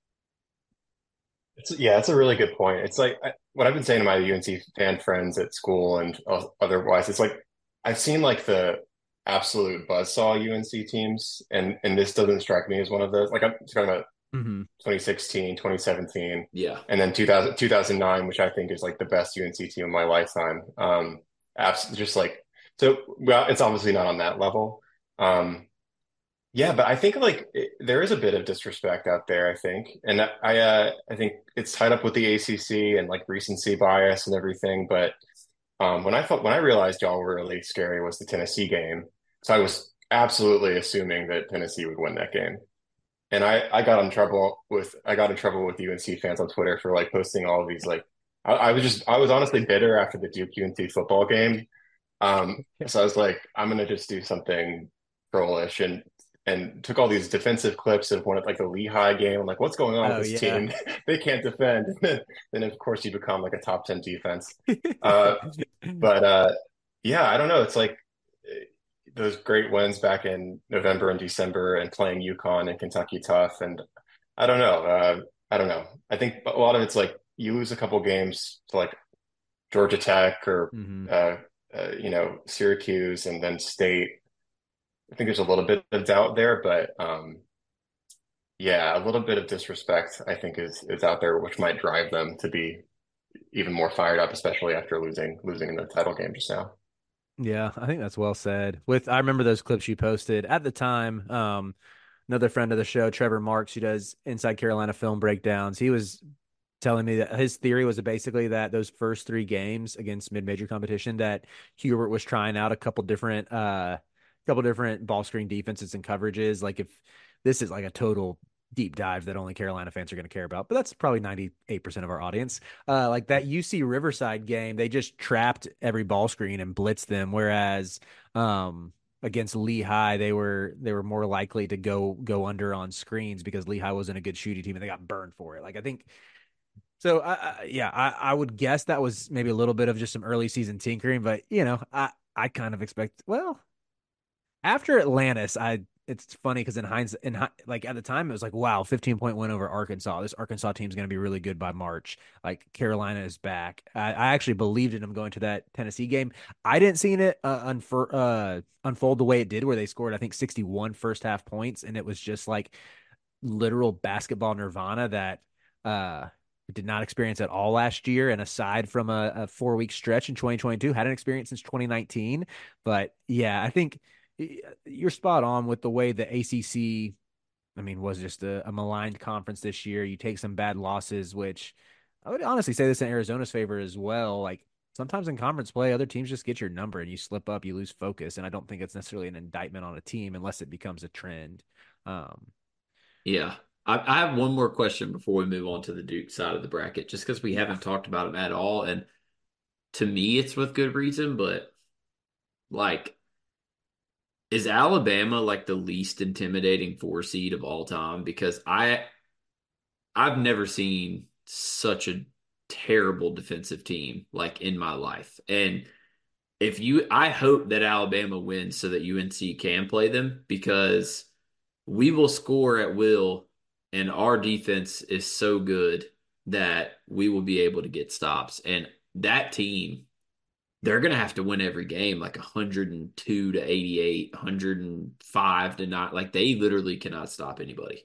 It's a really good point. It's like what I've been saying to my UNC fan friends at school and otherwise. It's like I've seen like the absolute buzzsaw UNC teams, and this doesn't strike me as one of those. Like I'm talking about
Mm-hmm.
2016, 2017,
Yeah.
and then 2009, which I think is like the best UNC team of my lifetime. Just like so. Well, it's obviously not on that level. Um, yeah, but I think like there is a bit of disrespect out there, I think. And I think it's tied up with the ACC and like recency bias and everything. But when I realized y'all were really scary was the Tennessee game. So I was absolutely assuming that Tennessee would win that game. And I got in trouble with UNC fans on Twitter for like posting all of these like I was honestly bitter after the Duke UNC football game. So I was like, I'm gonna just do something trollish and took all these defensive clips of one of like the Lehigh game. I'm like, what's going on
Oh,
with this
yeah.
team? They can't defend. Then of course you become like a top 10 defense. Uh, but yeah, I don't know. It's like those great wins back in November and December and playing UConn and Kentucky tough. And I don't know. I don't know. I think a lot of it's like you lose a couple games to like Georgia Tech or
Mm-hmm.
Syracuse and then State. I think there's a little bit of doubt there, but yeah, a little bit of disrespect I think is out there, which might drive them to be even more fired up, especially after losing in the title game just now.
Yeah, I think that's well said. I remember those clips you posted at the time. Another friend of the show, Trevor Marks, who does Inside Carolina film breakdowns, he was telling me that his theory was basically that those first 3 games against mid-major competition that Hubert was trying out a couple different ball screen defenses and coverages. Like if this is like a total deep dive that only Carolina fans are going to care about, but that's probably 98% of our audience. Like that UC Riverside game, they just trapped every ball screen and blitzed them. Whereas, against Lehigh, they were more likely to go under on screens because Lehigh wasn't a good shooting team and they got burned for it. Like I think so. I would guess that was maybe a little bit of just some early season tinkering, but I kind of expect after Atlantis, it's funny because in hindsight, like at the time, it was like, wow, 15-point win over Arkansas. This Arkansas team is going to be really good by March. Like Carolina is back. I actually believed in them going to that Tennessee game. I didn't see it unfold the way it did, where they scored, I think, 61 first half points, and it was just like literal basketball nirvana that did not experience at all last year. And aside from a 4-week stretch in 2022, hadn't experienced since 2019. But yeah, I think you're spot on with the way the ACC, I mean, was just a maligned conference this year. You take some bad losses, which I would honestly say this in Arizona's favor as well. Like sometimes in conference play, other teams just get your number and you slip up, you lose focus. And I don't think it's necessarily an indictment on a team unless it becomes a trend. Um,
Yeah. I have one more question before we move on to the Duke side of the bracket, just because we haven't talked about them at all. And to me, it's with good reason, but like, is Alabama like the least intimidating 4 seed of all time? Because I've never seen such a terrible defensive team like in my life. And I hope that Alabama wins so that UNC can play them because we will score at will and our defense is so good that we will be able to get stops. And that team they're going to have to win every game like 102 to 88, 105 to not. Like they literally cannot stop anybody.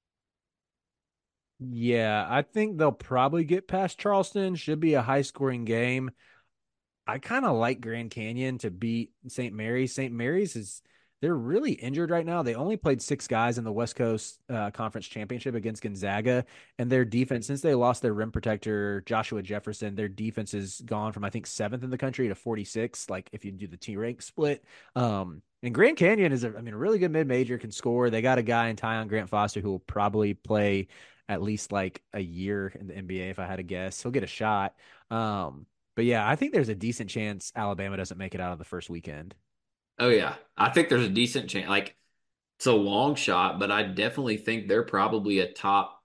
Yeah, I think they'll probably get past Charleston. Should be a high scoring game. I kind of like Grand Canyon to beat St. Mary's. St. Mary's they're really injured right now. They only played 6 guys in the West Coast Conference Championship against Gonzaga, and their defense, since they lost their rim protector Joshua Jefferson, their defense has gone from I think 7th in the country to 46. Like if you do the T rank split, and Grand Canyon is a really good mid major, can score. They got a guy in Tyon Grant Foster who will probably play at least like a year in the NBA if I had to guess. He'll get a shot. But yeah, I think there's a decent chance Alabama doesn't make it out of the first weekend.
Oh yeah, I think there's a decent chance. Like it's a long shot, but I definitely think they're probably a top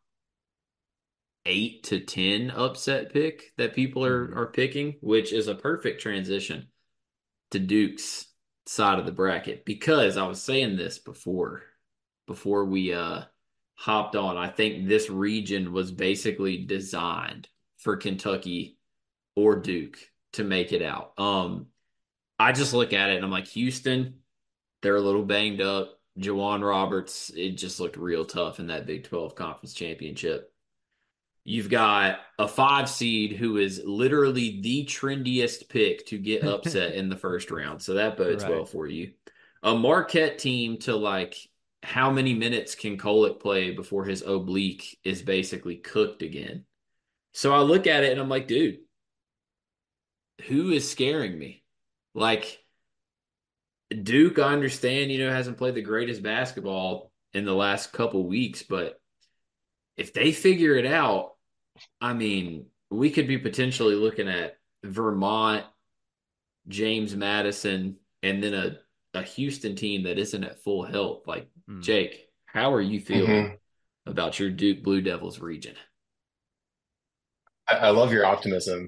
8 to 10 upset pick that people are picking, which is a perfect transition to Duke's side of the bracket because I was saying this before we hopped on. I think this region was basically designed for Kentucky or Duke to make it out. I just look at it and I'm like, Houston, they're a little banged up. Jawan Roberts, it just looked real tough in that Big 12 Conference Championship. You've got a 5 seed who is literally the trendiest pick to get upset in the first round. So that bodes well for you. A Marquette team to like, how many minutes can Kolek play before his oblique is basically cooked again? So I look at it and I'm like, dude, who is scaring me? Like Duke, I understand, hasn't played the greatest basketball in the last couple weeks, but if they figure it out, I mean, we could be potentially looking at Vermont, James Madison, and then a Houston team that isn't at full health. Like, Jake, how are you feeling about your Duke Blue Devils region?
I love your optimism.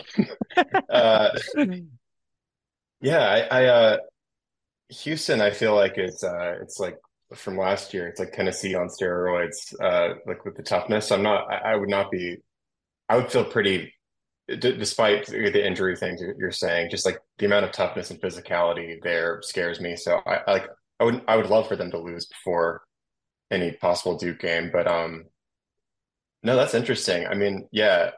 Houston, I feel like it's like from last year. It's like Tennessee on steroids, like with the toughness. I would not be. I would feel pretty, despite the injury things you're saying. Just like the amount of toughness and physicality there scares me. So I would love for them to lose before any possible Duke game. But no, that's interesting. I mean, yeah,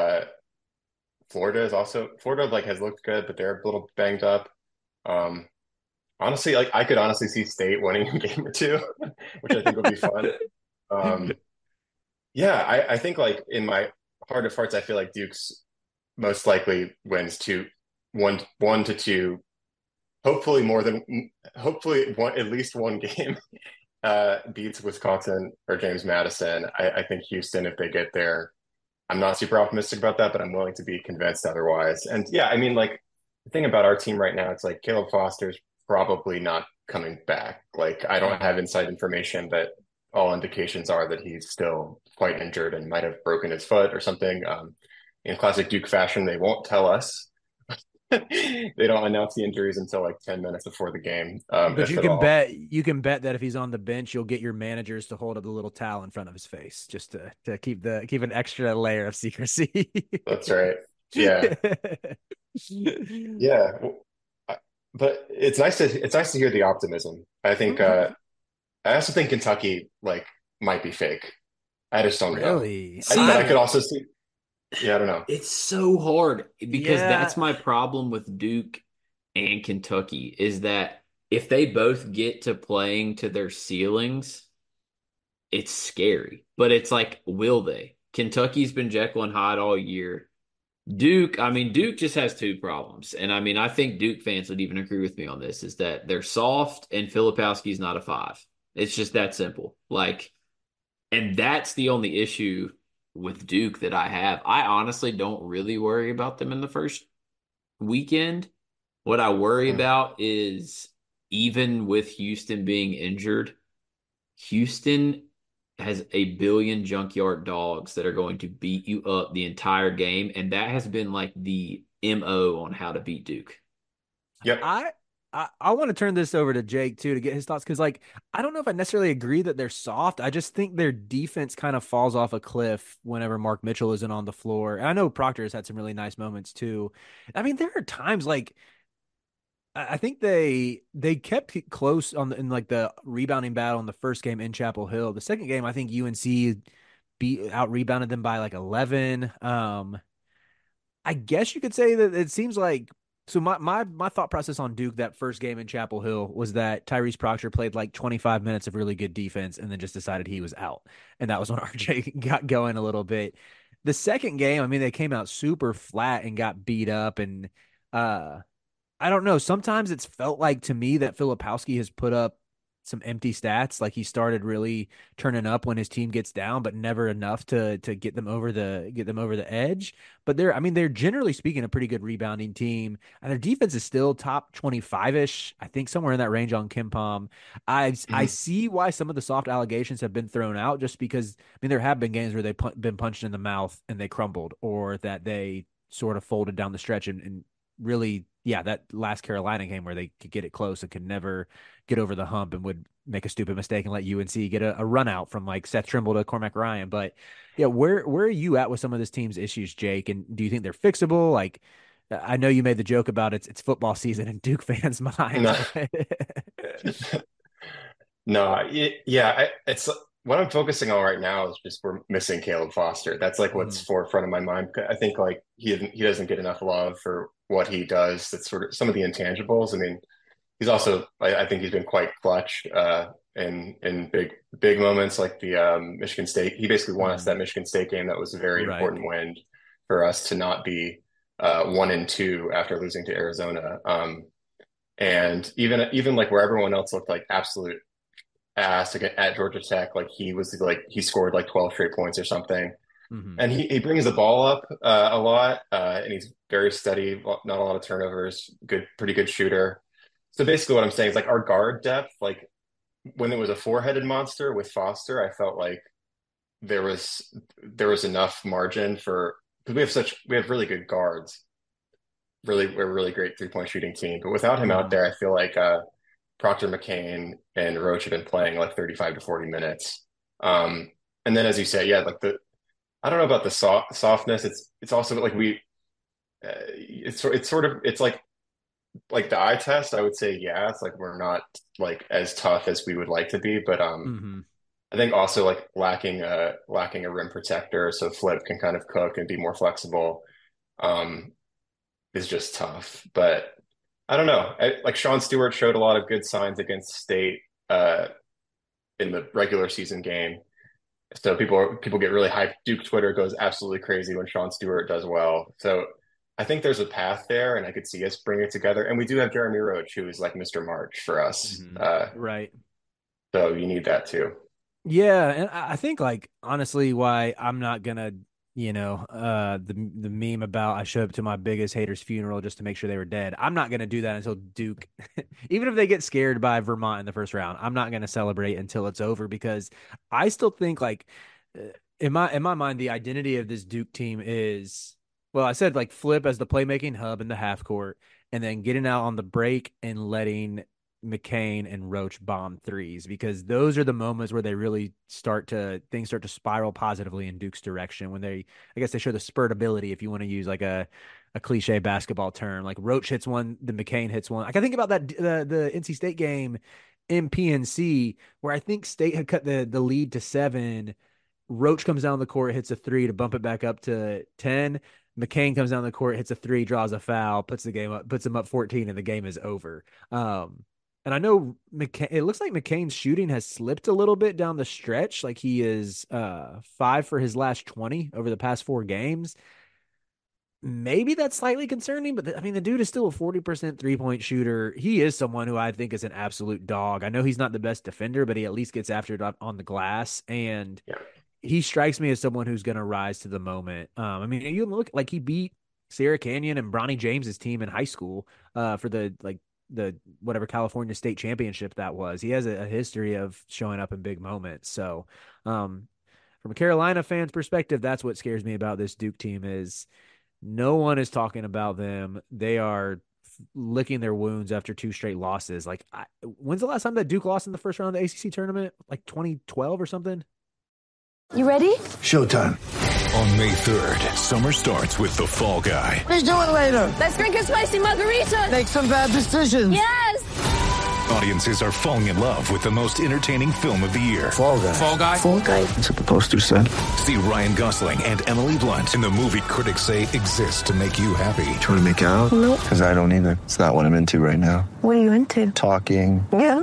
Florida like has looked good, but they're a little banged up. Honestly, like I could honestly see State winning a game or two, which I think would be fun. I think like in my heart of hearts, I feel like Duke's most likely wins one to two, hopefully at least one game, beats Wisconsin or James Madison. I think Houston, if they get there, I'm not super optimistic about that, but I'm willing to be convinced otherwise. And yeah, I mean, like the thing about our team right now, it's like Caleb Foster's probably not coming back. Like I don't have inside information, but all indications are that he's still quite injured and might have broken his foot or something. In classic Duke fashion, they won't tell us. They don't announce the injuries until like 10 minutes before the game.
But you can bet that if he's on the bench, you'll get your managers to hold up the little towel in front of his face just to keep an extra layer of secrecy.
That's right. Yeah. Yeah. But it's nice to hear the optimism. I think I also think Kentucky like might be fake. I just don't know.
Really?
I could also see. Yeah, I don't know.
It's so hard because that's my problem with Duke and Kentucky is that if they both get to playing to their ceilings, it's scary. But it's like, will they? Kentucky's been Jekyll and Hyde all year. Duke just has 2 problems. And I think Duke fans would even agree with me on this, is that they're soft and Filipowski's not a 5. It's just that simple. Like, and that's the only issue with Duke that I have. I honestly don't really worry about them in the first weekend. What I worry about is even with Houston being injured, Houston has a billion junkyard dogs that are going to beat you up the entire game. And that has been like the MO on how to beat Duke.
Yep.
I want to turn this over to Jake too to get his thoughts because like I don't know if I necessarily agree that they're soft. I just think their defense kind of falls off a cliff whenever Mark Mitchell isn't on the floor. And I know Proctor has had some really nice moments too. I mean, there are times like I think they kept it close in like the rebounding battle in the first game in Chapel Hill. The second game, I think UNC beat out rebounded them by like 11. I guess you could say that it seems like so my thought process on Duke that first game in Chapel Hill was that Tyrese Proctor played like 25 minutes of really good defense and then just decided he was out. And that was when RJ got going a little bit. The second game, I mean, they came out super flat and got beat up and uh I don't know. Sometimes it's felt like to me that Filipowski has put up some empty stats. Like he started really turning up when his team gets down, but never enough to get them over the edge. But I mean, they're generally speaking a pretty good rebounding team, and their defense is still top 25-ish. I think somewhere in that range on KenPom. I see why some of the soft allegations have been thrown out, just because I mean there have been games where they've been punched in the mouth and they crumbled, or that they sort of folded down the stretch and really, yeah, that last Carolina game where they could get it close and could never get over the hump and would make a stupid mistake and let UNC get a run out from like Seth Trimble to Cormac Ryan. But yeah, where are you at with some of this team's issues, Jake? And do you think they're fixable? Like, I know you made the joke about it's football season in Duke fans' minds.
No, no, it's what I'm focusing on right now is just we're missing Caleb Foster. That's like what's
Mm,
forefront of my mind. I think like he doesn't get enough love for what he does. That's sort of some of the intangibles. I mean, he's also I think he's been quite clutch in big moments like the Michigan State. He basically won us
mm,
that Michigan State game. That was a very
right.
important win for us to not be 1-2 after losing to Arizona. And even like where everyone else looked like absolute ass at Georgia Tech, like he scored like 12 straight points or something.
Hmm.
And he brings the ball up a lot, and he's very steady, not a lot of turnovers, pretty good shooter. So basically, what I'm saying is like our guard depth, like when it was a four-headed monster with Foster, I felt like there was enough margin for because we have really good guards, we're a really great three-point shooting team. But without him out
Hmm.
there, I feel like Proctor McCain and Roach have been playing like 35 to 40 minutes. And then as you say, yeah, like I don't know about the softness. It's also like it's like the eye test. I would say yeah, it's like we're not like as tough as we would like to be, but
Hmm.
I think also like lacking a rim protector, so Flip can kind of cook and be more flexible, um, is just tough. But I don't know. Like Sean Stewart showed a lot of good signs against State uh, in the regular season game. So people get really hyped. Duke Twitter goes absolutely crazy when Sean Stewart does well. So I think there's a path there, and I could see us bring it together. And we do have Jeremy Roach, who is like Mr. March for us.
Hmm. Right.
So you need that too.
Yeah, and I think like honestly why I'm not gonna, the meme about I showed up to my biggest hater's funeral just to make sure they were dead. I'm not gonna do that until Duke, even if they get scared by Vermont in the first round, I'm not gonna celebrate until it's over because I still think like in my mind the identity of this Duke team is well, I said like Flip as the playmaking hub in the half court and then getting out on the break and letting McCain and Roach bomb threes because those are the moments where they really things start to spiral positively in Duke's direction when I guess they show the spurt ability if you want to use like a cliche basketball term. Like Roach hits one, then McCain hits one. I can think about that the NC State game in PNC where I think State had cut the lead to 7. Roach comes down the court, hits a three to bump it back up to 10. McCain comes down the court, hits a three, draws a foul, puts him up 14, and the game is over. And I know it looks like McCain's shooting has slipped a little bit down the stretch. Like he is 5 for his last 20 over the past 4 games. Maybe that's slightly concerning, but I mean, the dude is still a 40% 3-point shooter. He is someone who I think is an absolute dog. I know he's not the best defender, but he at least gets after it on the glass. And
Yeah.
he strikes me as someone who's going to rise to the moment. I mean, you look like he beat Sarah Canyon and Bronny James's team in high school for the whatever California state championship that was. He has a history of showing up in big moments. So, from a Carolina fan's perspective, that's what scares me about this Duke team is no one is talking about them. They are licking their wounds after 2 straight losses. Like, when's the last time that Duke lost in the first round of the ACC tournament? Like 2012 or something?
You ready?
Showtime.
On May 3rd, summer starts with The Fall Guy.
Let's do it later. Let's drink a spicy margarita.
Make some bad decisions.
Yes.
Audiences are falling in love with the most entertaining film of the year.
Fall Guy.
Fall Guy?
Fall guy.
That's what the poster said.
See Ryan Gosling and Emily Blunt in the movie critics say exists to make you happy.
Trying to make it out?
Nope.
Because I don't either. It's not what I'm into right now.
What are you into?
Talking.
Yeah.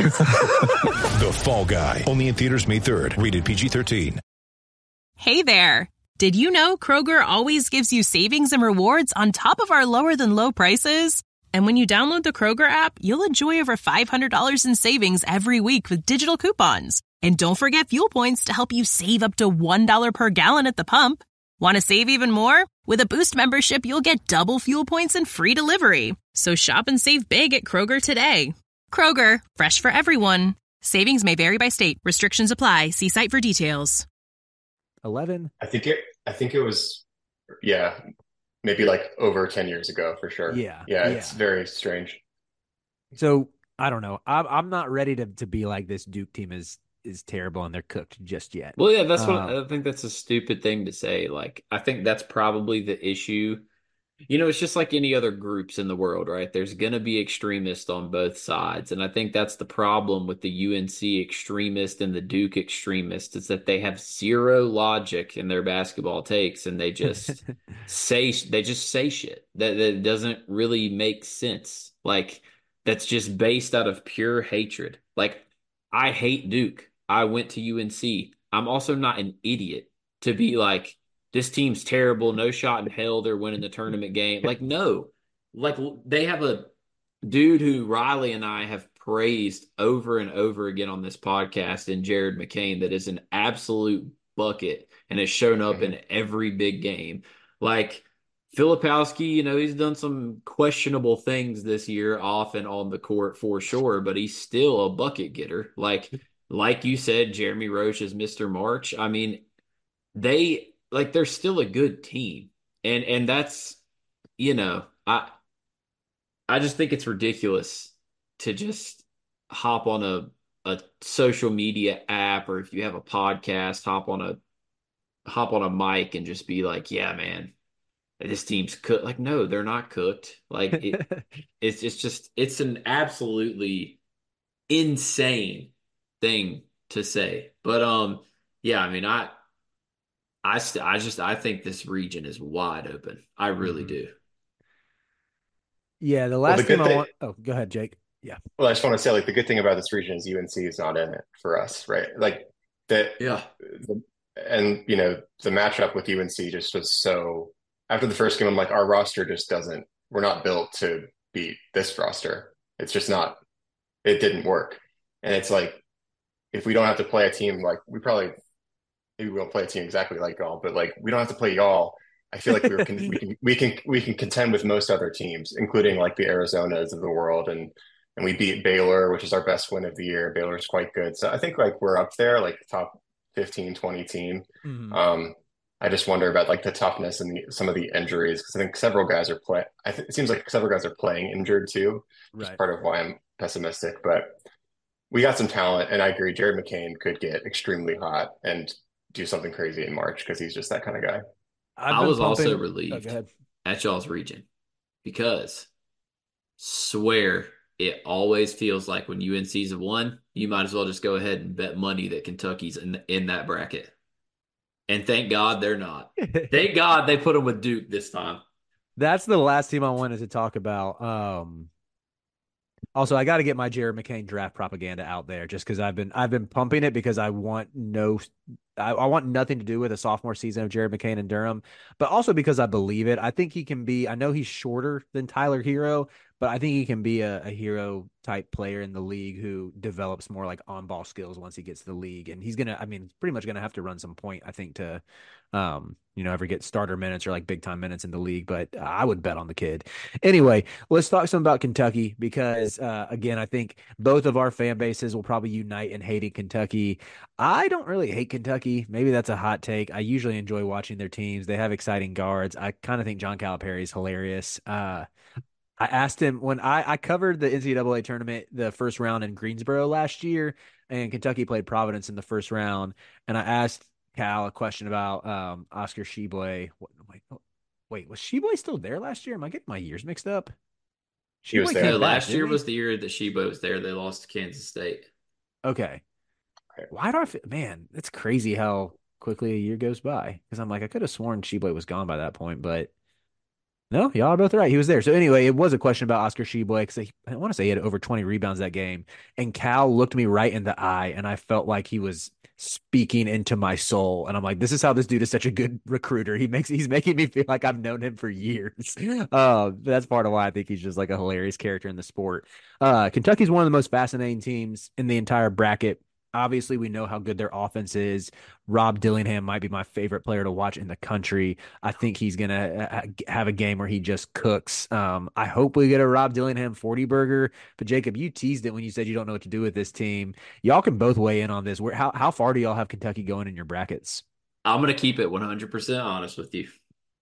The Fall Guy. Only in theaters May 3rd. Rated PG-13.
Hey there. Did you know Kroger always gives you savings and rewards on top of our lower than low prices? And when you download the Kroger app, you'll enjoy over $500 in savings every week with digital coupons. And don't forget fuel points to help you save up to $1 per gallon at the pump. Want to save even more? With a Boost membership, you'll get double fuel points and free delivery. So shop and save big at Kroger today. Kroger, fresh for everyone. Savings may vary by state. Restrictions apply. See site for details.
11.
I think it was, maybe like over 10 years ago for sure.
Yeah.
It's very strange.
So I don't know. I'm not ready to be like this Duke team is terrible and they're cooked just yet.
Well, yeah, that's what I think. That's a stupid thing to say. Like, I think that's probably the issue. You know, it's just like any other groups in the world, right? There's going to be extremists on both sides. And I think that's the problem with the UNC extremist and the Duke extremist is that they have zero logic in their basketball takes. And they just say shit that doesn't really make sense. Like, that's just based out of pure hatred. Like, I hate Duke. I went to UNC. I'm also not an idiot to be like, this team's terrible. No shot in hell they're winning the tournament game. Like, no. Like, they have a dude who Riley and I have praised over and over again on this podcast in Jared McCain that is an absolute bucket and has shown up in every big game. Like, Filipowski, you know, he's done some questionable things this year off and on the court for sure, but he's still a bucket getter. Like you said, Jeremy Roach is Mr. March. I mean, they're still a good team. And that's, you know, I just think it's ridiculous to just hop on a social media app, or if you have a podcast, hop on a mic and just be like, yeah, man, this team's cooked. Like, no, they're not cooked. Like, it's an absolutely insane thing to say. But yeah, I mean, I think this region is wide open. I really do.
Yeah, the last thing I want. Oh, go ahead, Jake. Yeah.
Well, I just want to say, like, the good thing about this region is UNC is not in it for us, right? Like that.
Yeah.
And you know, the matchup with UNC just was so. After the first game, I'm like, our roster just doesn't. We're not built to beat this roster. It's just not. It didn't work, and it's like, if we don't have to play a team like maybe we won't play a team exactly like y'all, but like we don't have to play y'all. I feel like we can contend with most other teams, including like the Arizonas of the world, and we beat Baylor, which is our best win of the year. Baylor's quite good, so I think like we're up there, like top 15, 20 team. Mm-hmm. I just wonder about like the toughness and some of the injuries, because I think several guys are playing. It seems like several guys are playing injured too, which is part of why I'm pessimistic. But we got some talent, and I agree. Jared McCain could get extremely hot and do something crazy in March because he's just that kind of guy.
I was also relieved at y'all's region because swear it always feels like when UNC's have won, you might as well just go ahead and bet money that Kentucky's in that bracket. And thank God they're not. Thank God they put them with Duke this time.
That's the last team I wanted to talk about. Also, I got to get my Jared McCain draft propaganda out there just because I've been pumping it because I want nothing to do with a sophomore season of Jared McCain in Durham, but also because I believe it. I think he can be. I know he's shorter than Tyler Hero, but I think he can be a hero type player in the league who develops more like on ball skills once he gets to the league. And he's pretty much gonna have to run some point, I think, to ever get starter minutes or like big time minutes in the league. But I would bet on the kid. Anyway, let's talk some about Kentucky because again, I think both of our fan bases will probably unite in hating Kentucky. I don't really hate Kentucky. Maybe that's a hot take. I usually enjoy watching their teams. They have exciting guards. I kind of think John Calipari is hilarious. I asked him when I covered the NCAA tournament, the first round in Greensboro last year, and Kentucky played Providence in the first round. And I asked Cal a question about Oscar Sheboy. Wait, was Sheboy still there last year? Am I getting my years mixed up?
He was
Sheboy
there.
came
No,
back,
last year
didn't he?
was the year that Shebo was there. They lost to Kansas State.
Okay. Why do I feel, man, it's crazy how quickly a year goes by. Because I'm like, I could have sworn Sheboy was gone by that point, but no, y'all are both right. He was there. So anyway, it was a question about Oscar Sheboy because I want to say he had over 20 rebounds that game. And Cal looked me right in the eye, and I felt like he was speaking into my soul. And I'm like, this is how this dude is such a good recruiter. He's making me feel like I've known him for years. That's part of why I think he's just like a hilarious character in the sport. Kentucky's one of the most fascinating teams in the entire bracket. Obviously, we know how good their offense is. Rob Dillingham might be my favorite player to watch in the country. I think he's going to have a game where he just cooks. I hope we get a Rob Dillingham 40 burger. But Jacob, you teased it when you said you don't know what to do with this team. Y'all can both weigh in on this. How far do y'all have Kentucky going in your brackets?
I'm going to keep it 100% honest with you.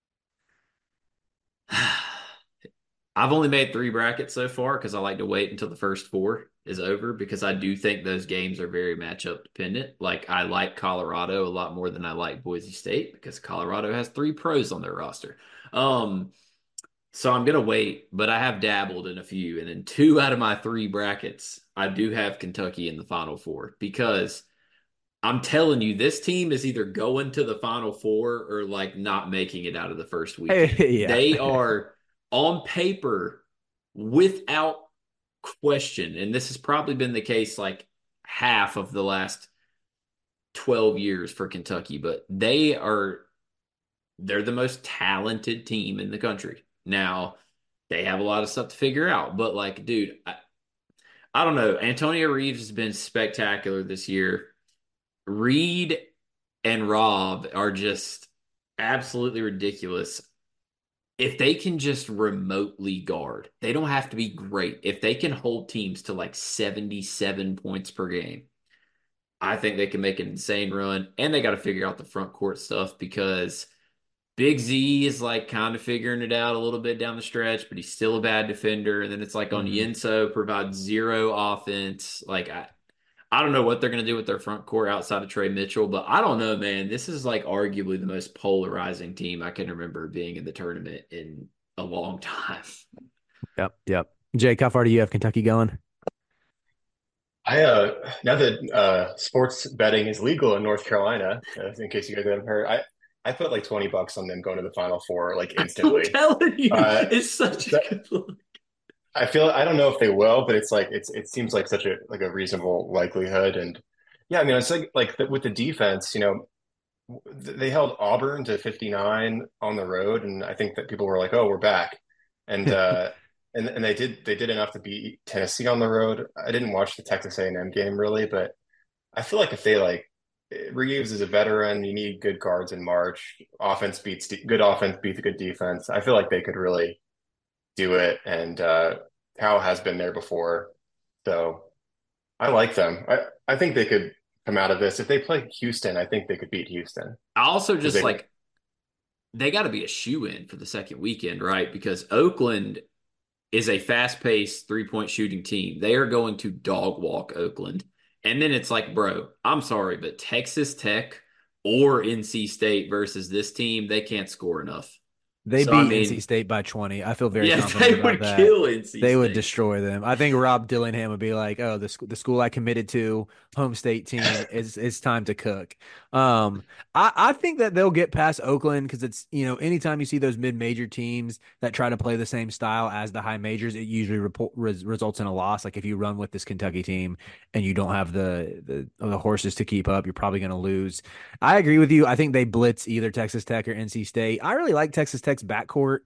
I've only made 3 brackets so far because I like to wait until the first 4 is over because I do think those games are very matchup dependent. Like I like Colorado a lot more than I like Boise State because Colorado has 3 pros on their roster. So I'm gonna wait, but I have dabbled in a few, and in 2 out of my 3 brackets, I do have Kentucky in the Final Four because I'm telling you, this team is either going to the Final Four or like not making it out of the first weekend.
Yeah.
They are on paper without question, and this has probably been the case like half of the last 12 years for Kentucky, but they're the most talented team in the country. Now, they have a lot of stuff to figure out, but like, dude, I don't know. Antonio Reeves has been spectacular this year. Reed and Rob are just absolutely ridiculous. If they can just remotely guard, they don't have to be great. If they can hold teams to like 77 points per game, I think they can make an insane run. And they got to figure out the front court stuff because Big Z is like kind of figuring it out a little bit down the stretch, but he's still a bad defender. And then it's like on Yenso provides 0 offense. Like I don't know what they're going to do with their front court outside of Trey Mitchell, but I don't know, man. This is like arguably the most polarizing team I can remember being in the tournament in a long time.
Yep. Jake, how far do you have Kentucky going?
Now that sports betting is legal in North Carolina, in case you guys haven't heard, I put like $20 on them going to the Final Four like instantly.
I'm telling you, it's such a good look.
I don't know if they will, but it seems like such a reasonable likelihood. And yeah, I mean, it's like with the defense, you know, they held Auburn to 59 on the road, and I think that people were like, "Oh, we're back," and and they did enough to beat Tennessee on the road. I didn't watch the Texas A&M game really, but I feel like if they Reeves is a veteran, you need good guards in March. Good offense beats good defense. I feel like they could really do it, and Cal has been there before, so I like them. I think they could come out of this. If they play Houston, I think they could beat Houston.
I also just they got to be a shoe-in for the second weekend, right? Because Oakland is a fast-paced three-point shooting team. They are going to dog walk Oakland. And then it's like, bro, I'm sorry, but Texas Tech or NC State versus this team, they can't score enough.
They beat NC State by 20. I feel very confident about that.
Kill NC State.
They would destroy them. I think Rob Dillingham would be like, "Oh, the school I committed to, home state team, it's time to cook." I think that they'll get past Oakland because it's, you know, anytime you see those mid-major teams that try to play the same style as the high majors, it usually results in a loss. Like if you run with this Kentucky team and you don't have the horses to keep up, you're probably going to lose. I agree with you. I think they blitz either Texas Tech or NC State. I really like Texas Tech's backcourt.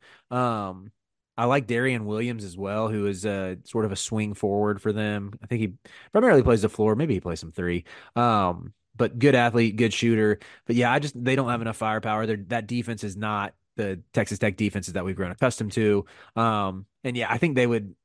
I like Darian Williams as well, who is sort of a swing forward for them. I think he primarily plays the floor. Maybe he plays some 3. But good athlete, good shooter. But yeah, they don't have enough firepower. That defense is not the Texas Tech defenses that we've grown accustomed to. And yeah, I think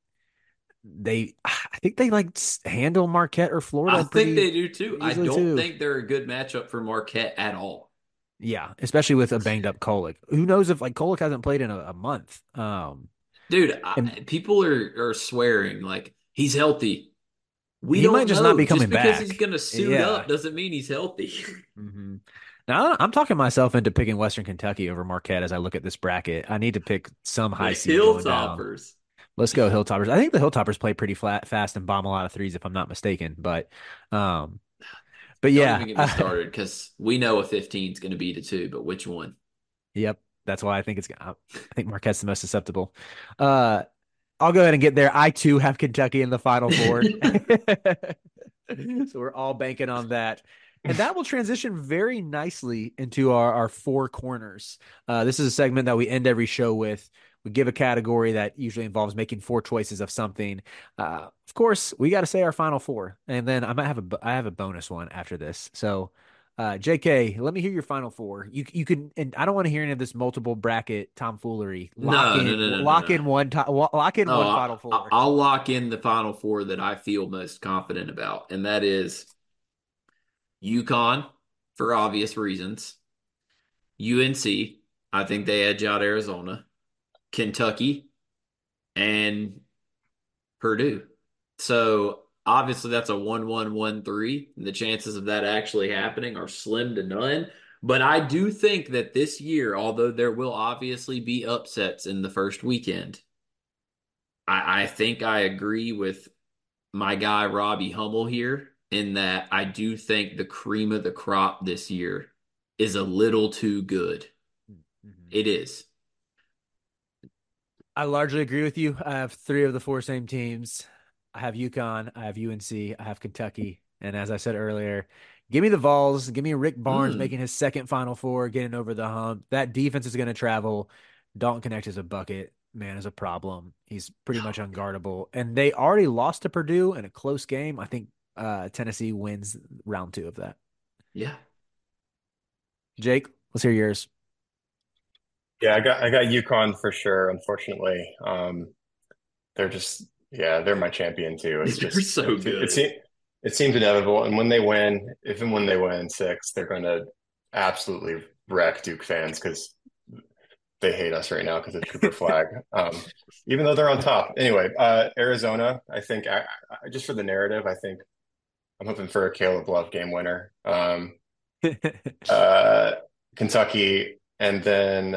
they handle Marquette or Florida.
I think they do too. I don't think they're a good matchup for Marquette at all.
Yeah, especially with a banged up Kolek. Who knows if Kolek hasn't played in a month.
Dude,
And
people are swearing like he's healthy. We
he might
don't
just not
know.
be
Just
coming
because he's
back.
going to suit
Yeah.
up doesn't mean he's healthy.
hmm Now I'm talking myself into picking Western Kentucky over Marquette as I look at this bracket. I need to pick some
The
high seed going down.
Hilltoppers.
Let's go Hilltoppers. I think the Hilltoppers play pretty fast and bomb a lot of threes if I'm not mistaken. Um, but
Don't even
yeah,
get me started because we know a 15 is going to beat a 2, but which one?
yep. That's why I think Marquette's the most susceptible. I'll go ahead and get there. I too have Kentucky in the Final Four. So we're all banking on that. And that will transition very nicely into our four corners. This is a segment that we end every show with. We give a category that usually involves making four choices of something. Of course, we got to say our final four, and then I have a bonus one after this. So, JK, let me hear your final four. You can, and I don't want to hear any of this multiple bracket tomfoolery.
No, no, no, no, no,
Lock
no.
in lock in
Oh,
one final four.
I'll lock in the Final Four that I feel most confident about, and that is UConn for obvious reasons. UNC, I think they edge out Arizona. Kentucky and Purdue. So obviously that's a 1-1-1-3. The chances of that actually happening are slim to none. But I do think that this year, although there will obviously be upsets in the first weekend, I think I agree with my guy Robbie Hummel here in that I do think the cream of the crop this year is a little too good. It is.
I largely agree with you. I have three of the four same teams. I have UConn, I have UNC, I have Kentucky. And as I said earlier, give me the Vols. Give me Rick Barnes making his second Final Four, getting over the hump. That defense is going to travel. Dalton Connect is a bucket. Man is a problem. He's pretty much unguardable. And they already lost to Purdue in a close game. I think Tennessee wins round 2 of that.
Yeah.
Jake, let's hear yours.
Yeah, I got UConn for sure. Unfortunately, they're just they're my champion too. It's
They're
just
so good.
It seems inevitable. And when they win, if and when they win 6, they're going to absolutely wreck Duke fans because they hate us right now because of Cooper Flag. Even though they're on top. Anyway, Arizona. I think I just for the narrative, I think I'm hoping for a Caleb Love game winner. Kentucky. And then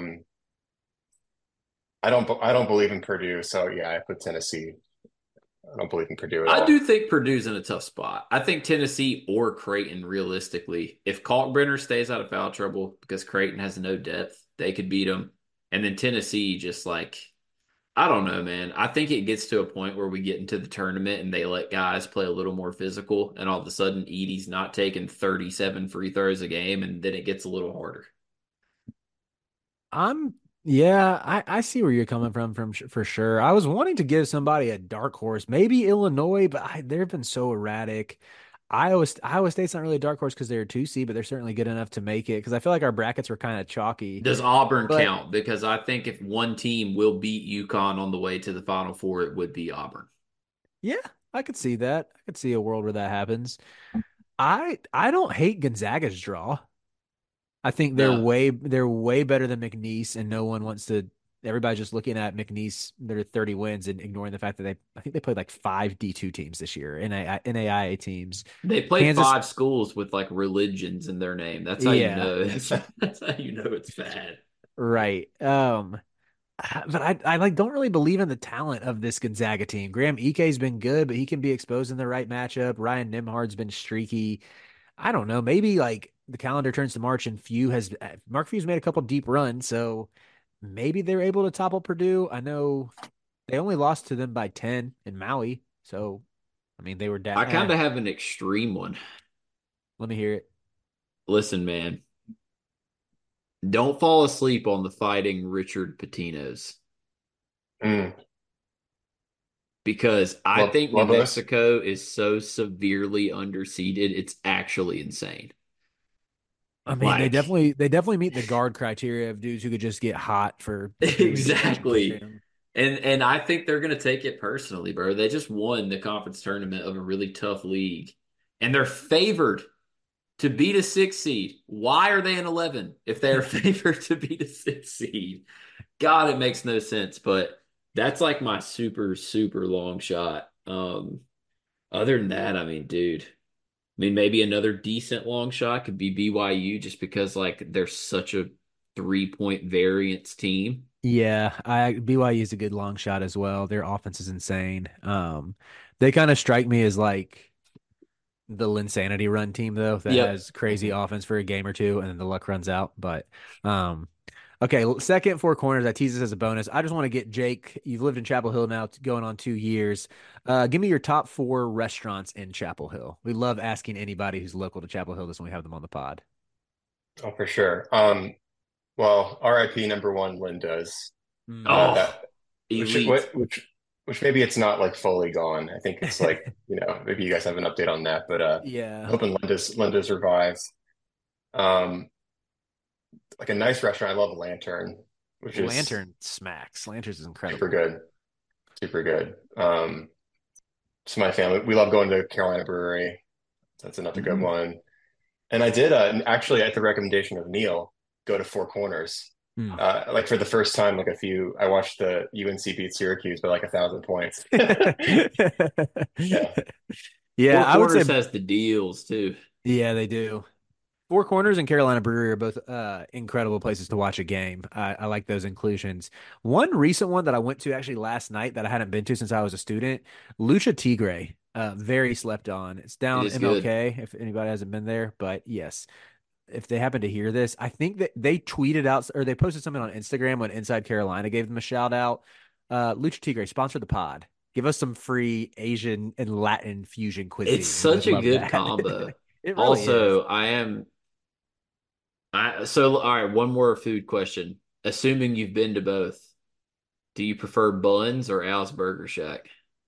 I don't believe in Purdue, so yeah, I put Tennessee. I don't believe in Purdue at all.
I do think Purdue's in a tough spot. I think Tennessee or Creighton, realistically, if Kalkbrenner stays out of foul trouble because Creighton has no depth, they could beat them. And then Tennessee, just like, I don't know, man. I think it gets to a point where we get into the tournament and they let guys play a little more physical, and all of a sudden Edey's not taking 37 free throws a game, and then it gets a little harder.
I see where you're coming from for sure. I was wanting to give somebody a dark horse, maybe Illinois, but they've been so erratic. Iowa State's not really a dark horse because they're a 2 seed, but they're certainly good enough to make it because I feel like our brackets were kind of chalky.
Does Auburn count? Because I think if one team will beat UConn on the way to the Final Four, it would be Auburn.
Yeah, I could see that. I could see a world where that happens. I don't hate Gonzaga's draw. I think they're way better than McNeese, and no one wants to. Everybody's just looking at McNeese, their 30 wins, and ignoring the fact that I think they played like 5 D2 teams this year, NAIA teams.
They played 5 schools with like religions in their name. That's how you know. That's how you know it's bad.
Right. But I don't really believe in the talent of this Gonzaga team. Graham Ike's been good, but he can be exposed in the right matchup. Ryan Nimhard's been streaky. I don't know. Maybe like the calendar turns to March and Mark Few's made a couple deep runs, so maybe they're able to topple Purdue. I know they only lost to them by 10 in Maui, so I mean they were down.
I kind of have an extreme one.
Let me hear it.
Listen, man. Don't fall asleep on the Fighting Richard Pitinos. Because I think New Mexico is so severely underseeded, it's actually insane.
I mean, they definitely meet the guard criteria of dudes who could just get hot for
exactly. And I think they're going to take it personally, bro. They just won the conference tournament of a really tough league, and they're favored to beat a 6 seed. Why are they in 11 if they're favored to beat a 6 seed? God, it makes no sense. But That's like my super, super long shot. Other than that, I mean, dude, I mean, maybe another decent long shot could be BYU just because like they're such a 3-point variance team.
Yeah, BYU is a good long shot as well. Their offense is insane. They kind of strike me as like the Linsanity run team though, that
Yep.
has crazy offense for a game or two, and then the luck runs out. But okay, second four corners. I tease this as a bonus. I just want to get Jake. You've lived in Chapel Hill now, going on 2 years. Give me your top four restaurants in Chapel Hill. We love asking anybody who's local to Chapel Hill this when we have them on the pod.
Oh, for sure. Well, RIP number one, Linda's.
Oh,
That
elite.
which maybe it's not like fully gone. I think it's like, maybe you guys have an update on that, but
Yeah,
hoping Linda's revives. Um, like a nice restaurant. I love Lantern, which is
Lantern smacks. Lantern's is incredible.
super good, super good. So my family, we love going to Carolina Brewery. That's another good one. And I did actually at the recommendation of Neil go to Four Corners. Like for the first time, I watched the UNC beat Syracuse by like 1,000 points. Yeah.
Yeah,
Four
I would say
Corners has the deals too.
yeah, they do. Four Corners and Carolina Brewery are both incredible places to watch a game. I like those inclusions. One recent one that I went to actually last night that I hadn't been to since I was a student, Lucha Tigre. Very slept on. It's
It
down
is good.
MLK if anybody hasn't been there. But yes, if they happen to hear this, I think that they tweeted out or they posted something on Instagram when Inside Carolina gave them a shout out. Lucha Tigre, sponsor the pod. Give us some free Asian and Latin fusion cuisine.
It's such
We'd
a
love
good
that.
combo.
It really
Also,
is.
all right, one more food question. Assuming you've been to both, do you prefer Buns or Al's Burger Shack?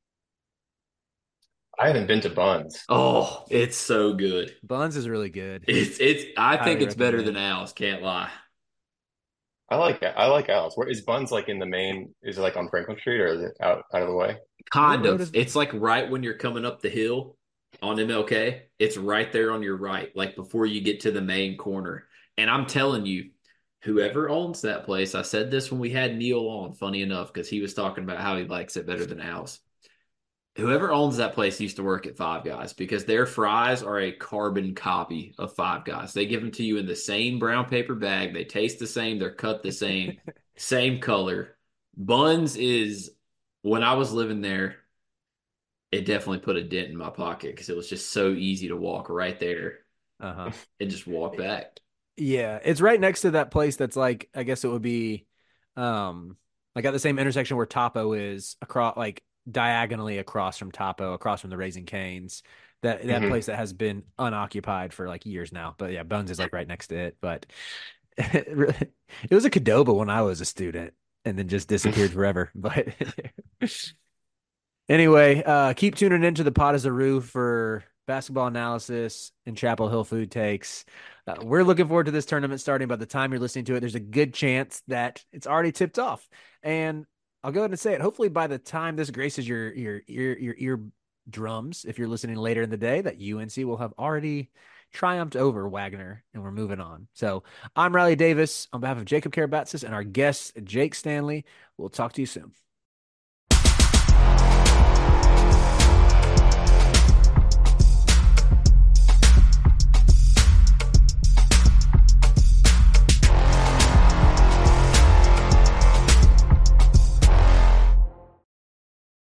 I haven't been to Buns.
Oh, it's so good.
Buns is really good.
I think
Highly
it's better than
recommend.
Al's, can't lie.
I like that. I like Al's. Where is Buns like in the main? Is it like on Franklin Street or is it out of the way?
What
Kind
road
of.
is?
It's like right when you're coming up the hill on MLK. It's right there on your right, like before you get to the main corner. And I'm telling you, whoever owns that place, I said this when we had Neil on, funny enough, because he was talking about how he likes it better than Al's. Whoever owns that place used to work at Five Guys because their fries are a carbon copy of Five Guys. They give them to you in the same brown paper bag. They taste the same. They're cut the same, same color. Buns is, when I was living there, it definitely put a dent in my pocket because it was just so easy to walk right there
Uh-huh.
and just walk back.
Yeah, it's right next to that place that's like I guess it would be like at the same intersection where Topo is across like diagonally across from Topo, across from the Raising Canes. That
Hmm.
place that has been unoccupied for like years now. But yeah, Bones is like right next to it. But it was a Cadoba when I was a student and then just disappeared forever. But anyway, keep tuning into the Pot as a Roof for basketball analysis and Chapel Hill food takes. We're looking forward to this tournament starting. By the time you're listening to it, there's a good chance that it's already tipped off. And I'll go ahead and say it. Hopefully, by the time this graces your ear drums, if you're listening later in the day, that UNC will have already triumphed over Wagner, and we're moving on. So I'm Riley Davis on behalf of Jacob Karabatsis and our guest Jake Stanley. We'll talk to you soon.